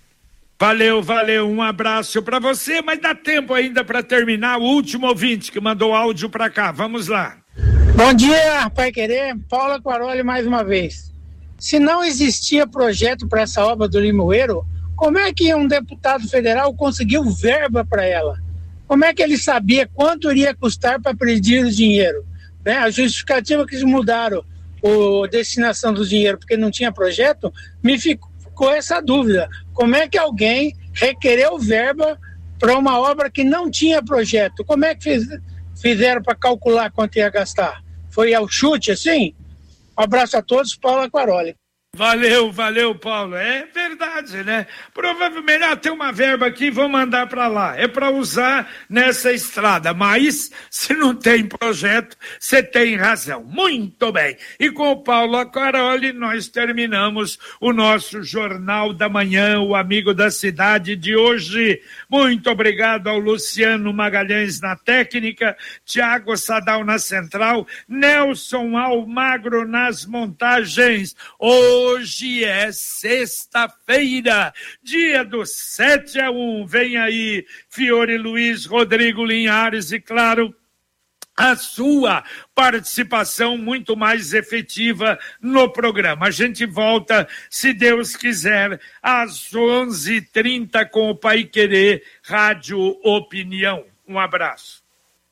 Valeu, valeu, um abraço para você, mas dá tempo ainda para terminar. O último ouvinte que mandou áudio para cá, vamos lá. Bom dia, Pai Querer, Paula Quaroli mais uma vez. Se não existia projeto para essa obra do Limoeiro, como é que um deputado federal conseguiu verba para ela? Como é que ele sabia quanto iria custar para pedir o dinheiro? Né? A justificativa que eles mudaram a destinação do dinheiro porque não tinha projeto, me ficou essa dúvida. Como é que alguém requereu verba para uma obra que não tinha projeto? Como é que fiz, fizeram para calcular quanto ia gastar? Foi ao chute assim? Um abraço a todos, Paula Quaroli. Valeu, valeu, Paulo. É verdade, né? Provavelmente, ah, tem uma verba aqui, vou mandar para lá. É para usar nessa estrada, mas se não tem projeto, você tem razão. Muito bem. E com o Paulo Aquaroli, nós terminamos o nosso Jornal da Manhã, o Amigo da Cidade de hoje. Muito obrigado ao Luciano Magalhães na técnica, Tiago Sadal na central, Nelson Almagro nas montagens. Hoje é sexta-feira, dia do sete a um. Vem aí, Fiore Luiz, Rodrigo Linhares e, claro, a sua participação muito mais efetiva no programa. A gente volta, se Deus quiser, às onze e trinta com o Pai Querer Rádio Opinião. Um abraço.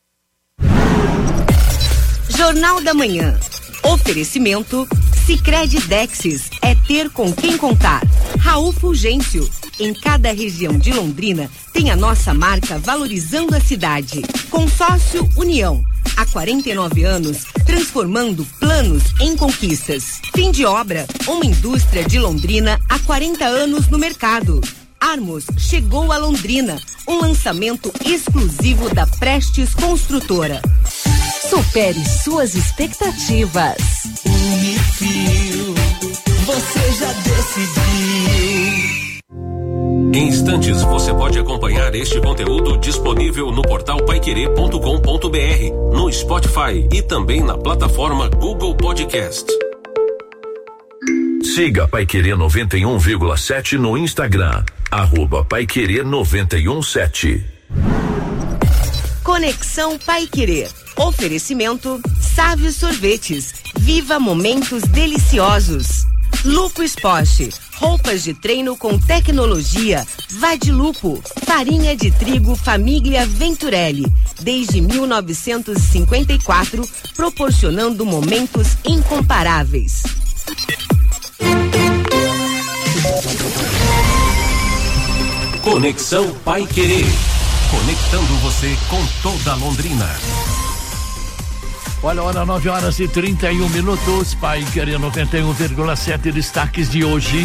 Jornal da Manhã. Oferecimento Sicredi Dexis, é ter com quem contar. Raul Fulgêncio, em cada região de Londrina tem a nossa marca valorizando a cidade. Consórcio União, há quarenta e nove anos transformando planos em conquistas. Fim de obra, uma indústria de Londrina há quarenta anos no mercado. Armos chegou a Londrina, um lançamento exclusivo da Prestes Construtora. Supere suas expectativas. Unifil, você já decidiu. Em instantes você pode acompanhar este conteúdo disponível no portal paiquerê ponto com ponto br, no Spotify e também na plataforma Google Podcast. Siga Paiquerê noventa e um vírgula sete no Instagram, arroba Paiquerê noventa e um sete. Conexão Pai Querer. Oferecimento Sávio Sorvetes. Viva momentos deliciosos. Lupo Esporte. Roupas de treino com tecnologia. Vadilupo. Farinha de trigo Família Venturelli. Desde mil novecentos e cinquenta e quatro, proporcionando momentos incomparáveis. Conexão Pai Querer. Conectando você com toda Londrina. Olha, hora nove horas e trinta e um minutos. Pai Querer noventa e um vírgula sete, destaques de hoje.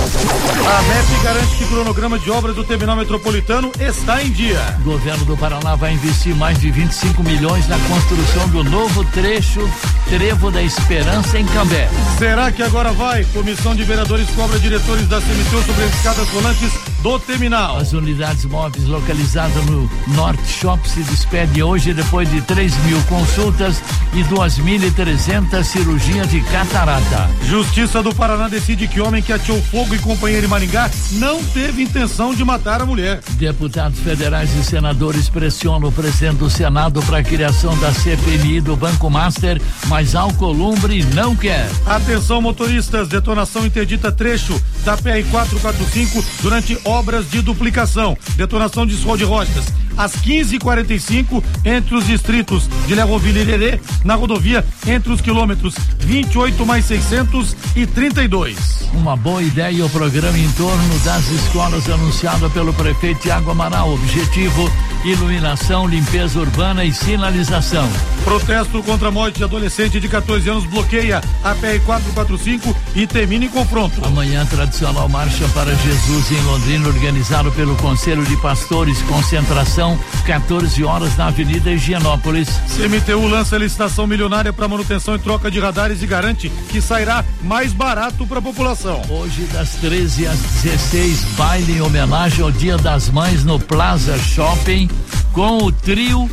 A M E P garante que o cronograma de obras do terminal metropolitano está em dia. O governo do Paraná vai investir mais de vinte e cinco milhões na construção do novo trecho Trevo da Esperança em Cambé. Será que agora vai? Comissão de vereadores cobra diretores da C M T U sobre as escadas rolantes do terminal. As unidades móveis localizadas no Norte Shop se despedem hoje depois de três mil consultas e duas mil e trezentas cirurgias de catarata. Justiça do Paraná decide que homem que ateou fogo em companheiro em Maringá não teve intenção de matar a mulher. Deputados federais e senadores pressionam o presidente do Senado para a criação da C P M I do Banco Master, mas Alcolumbre não quer. Atenção motoristas, detonação interdita trecho da P R quatrocentos e quarenta e cinco durante obras de duplicação. Detonação de sol de rochas às quinze e quarenta e cinco entre os distritos de Lerroville e Irerê, na rodovia entre os quilômetros vinte e oito mais seiscentos e trinta e dois. Uma boa ideia o programa em torno das escolas anunciado pelo prefeito Tiago Amaral. Objetivo: iluminação, limpeza urbana e sinalização. Protesto contra a morte de adolescente de quatorze anos bloqueia a P R quatrocentos e quarenta e cinco e termina em confronto. Amanhã, tradicional Marcha para Jesus em Londrina, organizado pelo Conselho de Pastores. Concentração quatorze horas na Avenida Higienópolis. C M T U lança licitação milionária para manutenção e troca de radares e garante que sairá mais barato para a população. Hoje, das treze às dezesseis, baile em homenagem ao Dia das Mães no Plaza Shopping com o trio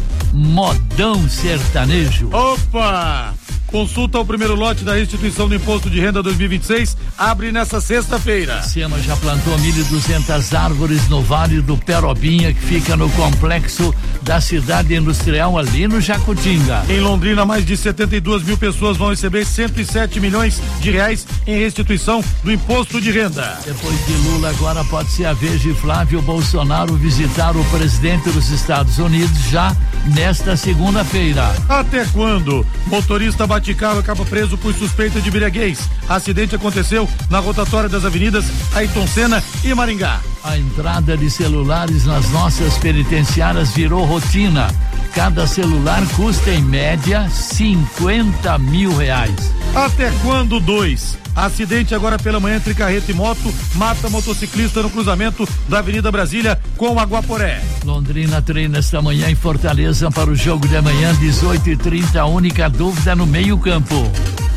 Modão Sertanejo. Opa! Consulta ao primeiro lote da restituição do Imposto de Renda dois mil e vinte e seis abre nessa sexta-feira. SEMA já plantou mil e duzentas árvores no Vale do Perobinha, que fica no complexo da cidade industrial ali no Jacutinga. Em Londrina, mais de setenta e duas mil pessoas vão receber cento e sete milhões de reais em restituição do Imposto de Renda. Depois de Lula, agora pode ser a vez de Flávio Bolsonaro visitar o presidente dos Estados Unidos já nesta segunda-feira. Até quando? Motorista bate carro acaba preso por suspeita de embriaguez. Acidente aconteceu na rotatória das avenidas Ayrton Senna e Maringá. A entrada de celulares nas nossas penitenciárias virou rotina. Cada celular custa em média cinquenta mil reais. Até quando dois? Acidente agora pela manhã entre carreta e moto mata motociclista no cruzamento da Avenida Brasília com Aguaporé. Londrina treina esta manhã em Fortaleza para o jogo de amanhã, dezoito e trinta. A única dúvida no meio campo.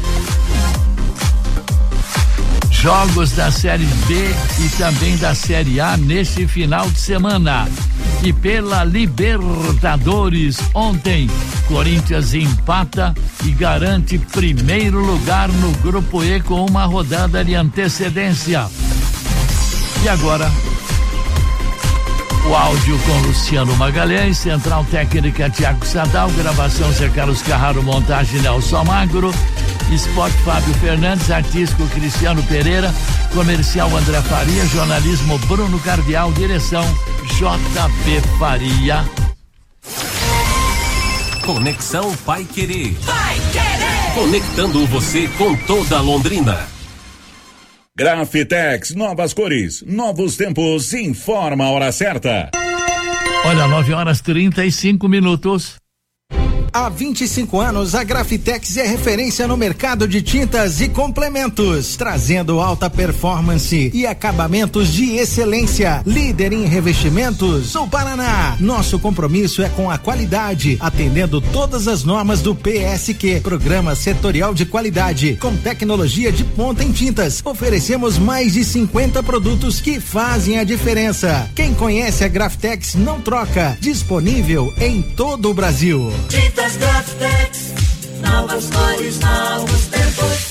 Jogos da Série B e também da Série A neste final de semana. E pela Libertadores, ontem, Corinthians empata e garante primeiro lugar no Grupo E com uma rodada de antecedência. E agora, o áudio com Luciano Magalhães, central técnica Tiago Sadal, gravação Zé Carlos Carraro, montagem Nelson Magro, esporte Fábio Fernandes, artístico Cristiano Pereira, comercial André Faria, jornalismo Bruno Cardial, direção J B Faria. Conexão Pai Querer. Pai Querer. Conectando você com toda Londrina. Grafitex, novas cores, novos tempos, informa a hora certa. Olha, nove horas trinta e cinco minutos. Há vinte e cinco anos, a Grafitex é referência no mercado de tintas e complementos, trazendo alta performance e acabamentos de excelência. Líder em revestimentos no Paraná. Nosso compromisso é com a qualidade, atendendo todas as normas do P S Q, Programa Setorial de Qualidade, com tecnologia de ponta em tintas. Oferecemos mais de cinquenta produtos que fazem a diferença. Quem conhece a Grafitex não troca. Disponível em todo o Brasil. Tintas Grafitex, novas cores, novos tempos.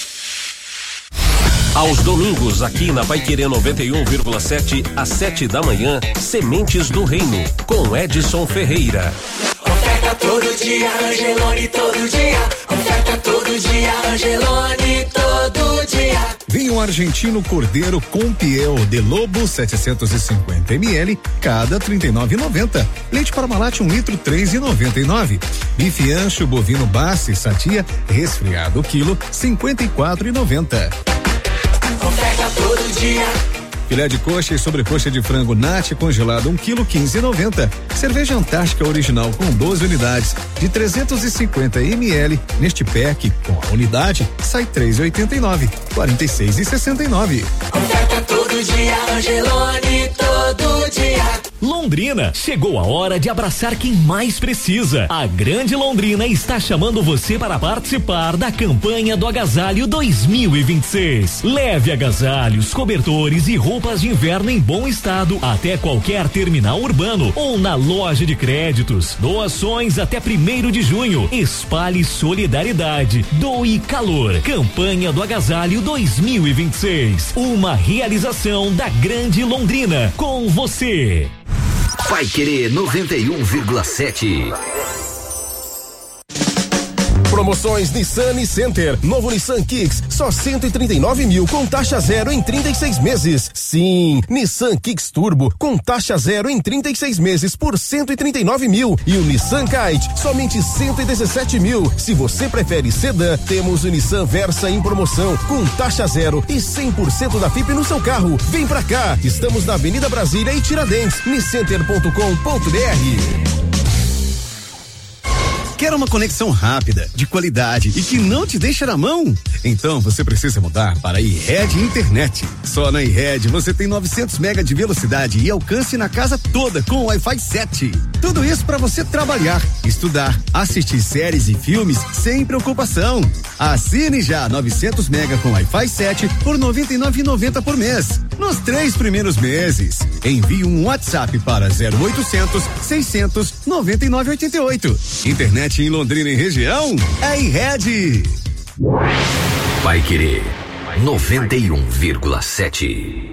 Aos domingos, aqui na Paiquerê noventa e um vírgula sete, às sete da manhã, Sementes do Reino, com Edson Ferreira. Oferta todo dia, Angelone todo dia. Oferta todo dia, Angelone todo dia. Vinho argentino Cordeiro com Piel de Lobo setecentos e cinquenta mililitros, cada trinta e nove reais e noventa centavos. Leite Parmalat um litro três reais e noventa e nove centavos. Bife ancho bovino Bassi Sadia resfriado quilo cinquenta e quatro reais e noventa centavos. Oferta todo dia, Filé de coxa e sobrecoxa de frango Nati congelado um quilo quinze e noventa. Cerveja Antártica original com doze unidades de trezentos e cinquenta mililitros. Neste pack com a unidade sai três e oitenta e nove, quarenta e seis e sessenta e nove. Oferta todo dia, Angelone, todo dia. Londrina, chegou a hora de abraçar quem mais precisa. A Grande Londrina está chamando você para participar da campanha do Agasalho dois mil e vinte e seis. Leve agasalhos, cobertores e roupas de inverno em bom estado até qualquer terminal urbano ou na loja de créditos. Doações até primeiro de junho. Espalhe solidariedade. Doe calor. Campanha do Agasalho dois mil e vinte e seis. Uma realização da Grande Londrina. Com você. Paiquerê noventa e um vírgula sete. Promoções Nissan e Center. Novo Nissan Kicks, só cento e trinta e nove mil com taxa zero em trinta e seis meses. Sim, Nissan Kicks Turbo com taxa zero em trinta e seis meses por cento e trinta e nove mil. E o Nissan Kite, somente cento e dezessete mil. Se você prefere sedã, temos o Nissan Versa em promoção com taxa zero e cem por cento da F I P no seu carro. Vem pra cá, estamos na Avenida Brasília e Tiradentes, niscenter ponto com ponto br. Quer uma conexão rápida, de qualidade e que não te deixa na mão? Então você precisa mudar para a iRed Internet. Só na iRed você tem novecentos mega de velocidade e alcance na casa toda com Wi-Fi sete. Tudo isso para você trabalhar, estudar, assistir séries e filmes sem preocupação. Assine já novecentos mega com Wi-Fi sete por noventa e nove reais e noventa centavos por mês. Nos três primeiros meses. Envie um WhatsApp para zero oitocentos, seiscentos, noventa e nove, oitenta e oito. Internet em Londrina e região é iRed. Paiquerê noventa e um vírgula sete.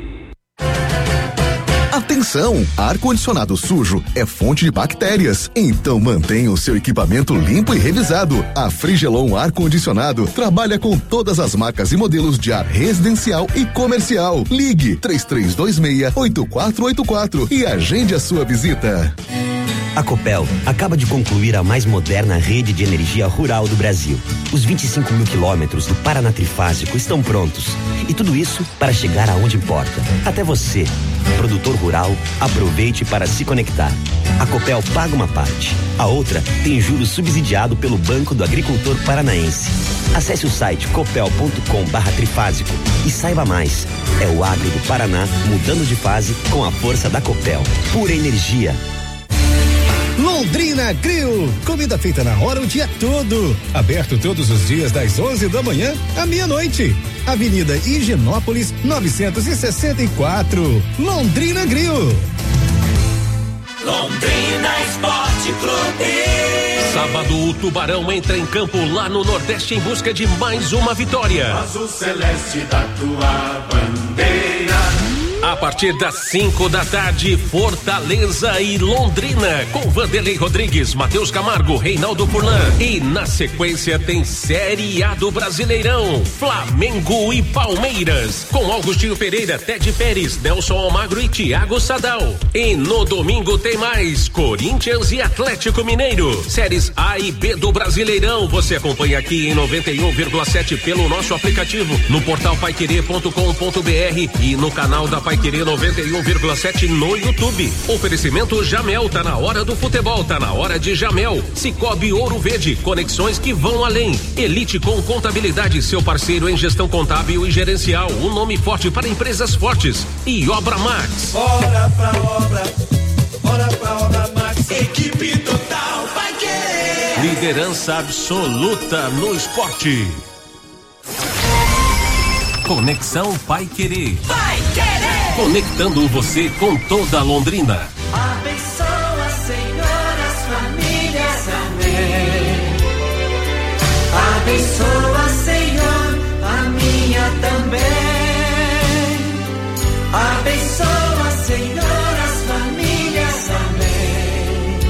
Atenção! Ar-condicionado sujo é fonte de bactérias. Então mantenha o seu equipamento limpo e revisado. A Frigelon Ar-Condicionado trabalha com todas as marcas e modelos de ar residencial e comercial. Ligue três três dois seis, oito quatro oito quatro e agende a sua visita. A Copel acaba de concluir a mais moderna rede de energia rural do Brasil. Os vinte e cinco mil quilômetros do Paraná Trifásico estão prontos. E tudo isso para chegar aonde importa. Até você, produtor rural, aproveite para se conectar. A Copel paga uma parte. A outra tem juros subsidiado pelo Banco do Agricultor Paranaense. Acesse o site copel ponto com barra trifásico e saiba mais. É o agro do Paraná mudando de fase com a força da Copel. Pura energia. Londrina Grill, comida feita na hora o dia todo. Aberto todos os dias das onze da manhã à meia-noite. Avenida Higienópolis novecentos e sessenta e quatro. Londrina Grill. Londrina Esporte Clube. Sábado o Tubarão entra em campo lá no Nordeste em busca de mais uma vitória. Azul celeste da tua bandeira. A partir das cinco da tarde, Fortaleza e Londrina, com Vanderlei Rodrigues, Matheus Camargo, Reinaldo Furlan. E na sequência tem Série A do Brasileirão, Flamengo e Palmeiras, com Augustinho Pereira, Ted Pérez, Nelson Almagro e Thiago Sadal. E no domingo tem mais Corinthians e Atlético Mineiro, séries A e B do Brasileirão. Você acompanha aqui em noventa e um vírgula sete pelo nosso aplicativo, no portal paiquerê ponto com ponto br e no canal da Paiquerê noventa e um vírgula sete no YouTube. Oferecimento Jamel, tá na hora do futebol, tá na hora de Jamel. Cicobi Ouro Verde, conexões que vão além. Elite com Contabilidade, seu parceiro em gestão contábil e gerencial, um nome forte para empresas fortes. E Obra Max. Bora pra obra, bora pra obra Max. Equipe total Paiquerê. Liderança absoluta no esporte. Conexão Paiquerê. Paiquerê. Conectando você com toda Londrina. Abençoa, Senhor, as famílias, amém. Abençoa, Senhor, a minha também. Abençoa, Senhor, as famílias, amém.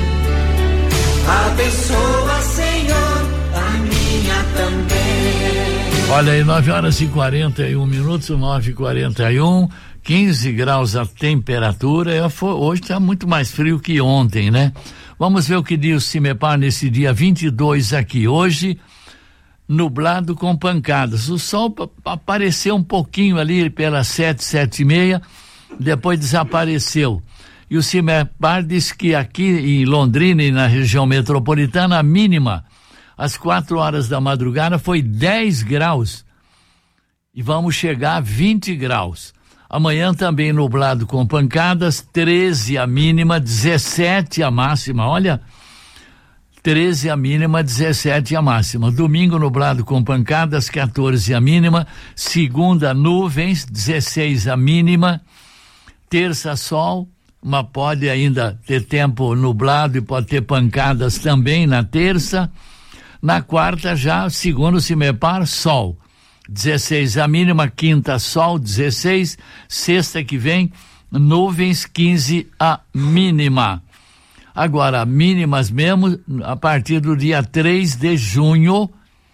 Abençoa, Senhor, a minha também. Olha aí, nove horas e quarenta e um minutos, nove e quarenta e um, quinze graus a temperatura. Eu, hoje está muito mais frio que ontem, né? Vamos ver o que diz o CIMEPAR nesse dia vinte e dois aqui. Hoje, nublado com pancadas. O sol apareceu um pouquinho ali pelas sete, sete e meia, depois desapareceu. E o CIMEPAR diz que aqui em Londrina e na região metropolitana, a mínima, às quatro horas da madrugada, foi dez graus. E vamos chegar a vinte graus. Amanhã também nublado com pancadas, treze a mínima, dezessete a máxima. Olha, treze a mínima, dezessete a máxima. Domingo nublado com pancadas, quatorze a mínima. Segunda, nuvens, dezesseis a mínima. Terça, sol. Mas pode ainda ter tempo nublado e pode ter pancadas também na terça. Na quarta já, segundo o CIMEPAR, sol. dezesseis a mínima, quinta sol, dezesseis. Sexta que vem, nuvens, quinze a mínima. Agora, mínimas mesmo, a partir do dia três de junho,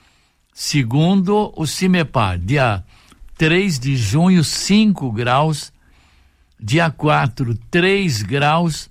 segundo o CIMEPAR. Dia três de junho, cinco graus. Dia quatro, três graus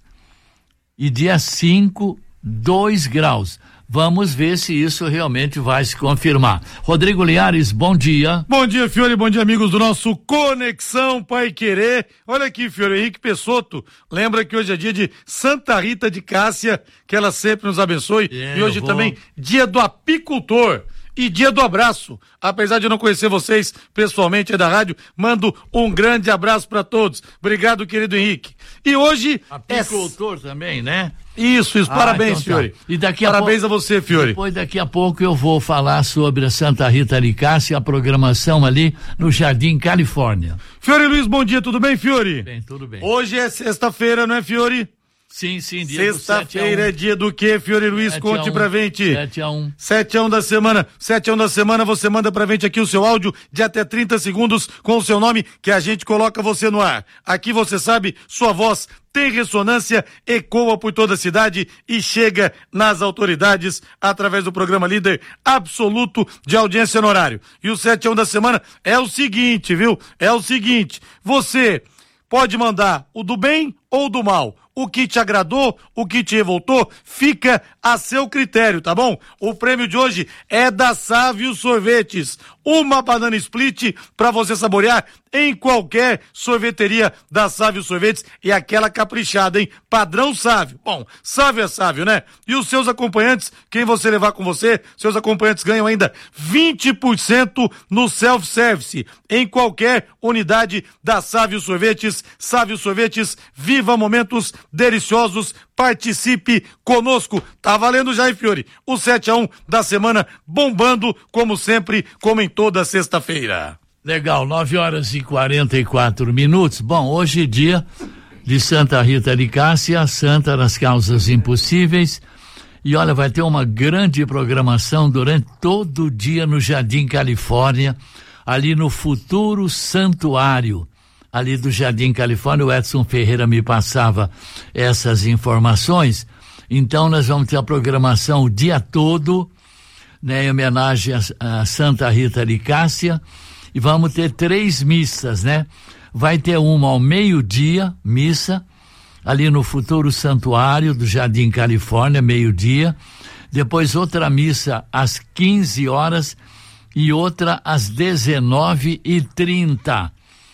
e dia cinco, dois graus. Vamos ver se isso realmente vai se confirmar. Rodrigo Linhares, bom dia. Bom dia, Fiore, bom dia, amigos do nosso Conexão Paiquerê. Olha aqui, Fiore, Henrique Pessotto, lembra que hoje é dia de Santa Rita de Cássia, que ela sempre nos abençoe, é, e hoje também dia do apicultor. E dia do abraço. Apesar de eu não conhecer vocês pessoalmente é da rádio, mando um grande abraço para todos. Obrigado, querido Henrique. E hoje apicultor é... também, né? Isso, isso. Ah, parabéns, então tá. Fiore. E daqui parabéns a, a você, Fiore. Depois, daqui a pouco eu vou falar sobre a Santa Rita de Cássia, a programação ali no Jardim Califórnia. Fiore Luiz, bom dia, tudo bem, Fiore? Bem, tudo bem. Hoje é sexta-feira, não é, Fiore? Sim, sim, dia Sexta-feira é dia do quê, Fiore Luiz? Conte pra gente. sete a um. sete a um da semana. sete a um da semana, você manda pra gente aqui o seu áudio de até trinta segundos com o seu nome, que a gente coloca você no ar. Aqui você sabe, sua voz tem ressonância, ecoa por toda a cidade e chega nas autoridades através do programa líder absoluto de audiência no horário. E o sete a um da semana é o seguinte, viu? É o seguinte, você pode mandar o do bem ou do mal. O que te agradou, o que te revoltou, fica a seu critério, tá bom? O prêmio de hoje é da Sávio Sorvetes. Uma banana split para você saborear em qualquer sorveteria da Sávio Sorvetes, e aquela caprichada, hein? Padrão Sávio. Bom, Sávio é Sávio, né? E os seus acompanhantes, quem você levar com você, seus acompanhantes ganham ainda vinte por cento no self-service em qualquer unidade da Sávio Sorvetes. Sávio Sorvetes, viva momentos deliciosos, participe conosco. Tá valendo já, hein, Fiore? O sete a um da semana bombando, como sempre, como em toda sexta-feira. Legal, nove horas e quarenta e quatro minutos. Bom, hoje é dia de Santa Rita de Cássia, Santa das Causas Impossíveis. E olha, vai ter uma grande programação durante todo o dia no Jardim Califórnia, ali no futuro santuário, ali do Jardim Califórnia. O Edson Ferreira me passava essas informações. Então nós vamos ter a programação o dia todo, né, em homenagem a, a Santa Rita de Cássia, e vamos ter três missas, né? Vai ter uma ao meio-dia, missa, ali no futuro santuário do Jardim Califórnia, meio-dia. Depois outra missa às quinze horas e outra às dezenove e trinta.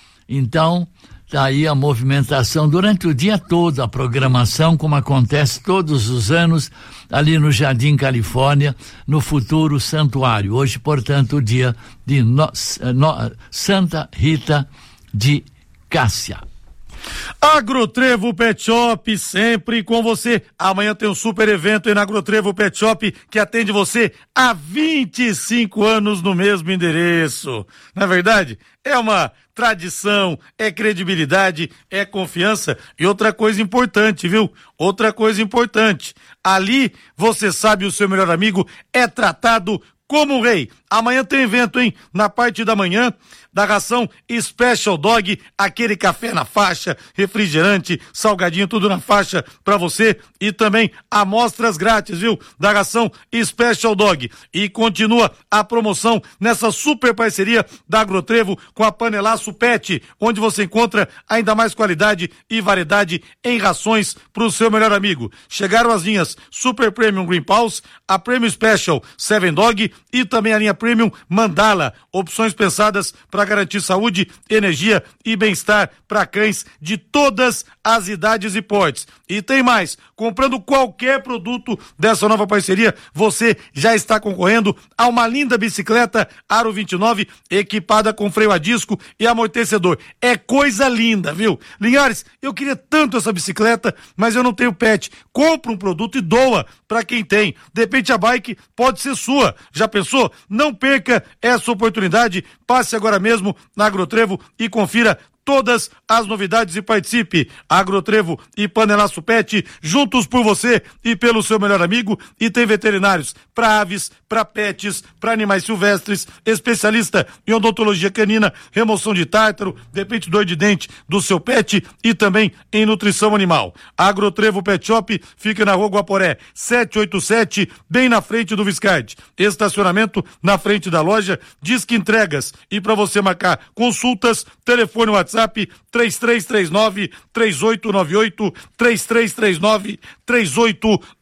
Então, tá aí a movimentação durante o dia todo, a programação, como acontece todos os anos ali no Jardim Califórnia, no futuro santuário. Hoje, portanto, o dia de no, no, Santa Rita de Cássia. Agrotrevo Pet Shop, sempre com você. Amanhã tem um super evento aí na Agrotrevo Pet Shop, que atende você há vinte e cinco anos no mesmo endereço. Na verdade, é uma tradição, é credibilidade, é confiança. E outra coisa importante, viu? Outra coisa importante. Ali, você sabe, o seu melhor amigo é tratado como um rei. Amanhã tem evento, hein? Na parte da manhã, da ração Special Dog, aquele café na faixa, refrigerante, salgadinho, tudo na faixa pra você, e também amostras grátis, viu? Da ração Special Dog. E continua a promoção nessa super parceria da Agrotrevo com a Panelaço Pet, onde você encontra ainda mais qualidade e variedade em rações pro seu melhor amigo. Chegaram as linhas Super Premium Green Paws, a Premium Special Seven Dog e também a linha Premium Mandala, opções pensadas para garantir saúde, energia e bem-estar para cães de todas as idades e portes. E tem mais, comprando qualquer produto dessa nova parceria, você já está concorrendo a uma linda bicicleta Aro vinte e nove, equipada com freio a disco e amortecedor. É coisa linda, viu? Linhares, eu queria tanto essa bicicleta, mas eu não tenho pet. Compra um produto e doa para quem tem. De repente a bike pode ser sua. Já pensou? Não perca essa oportunidade. Passe agora mesmo na Agrotrevo e confira todas as novidades e participe. Agrotrevo e Panelaço Pet, juntos por você e pelo seu melhor amigo. E tem veterinários para aves, para pets, para animais silvestres, especialista em odontologia canina, remoção de tártaro, de repente dor de dente do seu pet e também em nutrição animal. Agrotrevo Pet Shop fica na Rua Guaporé setecentos e oitenta e sete, bem na frente do Viscardi. Estacionamento na frente da loja, Disque Entregas. E para você marcar consultas, telefone WhatsApp três três três nove, três oito nove oito, três três três nove, três oito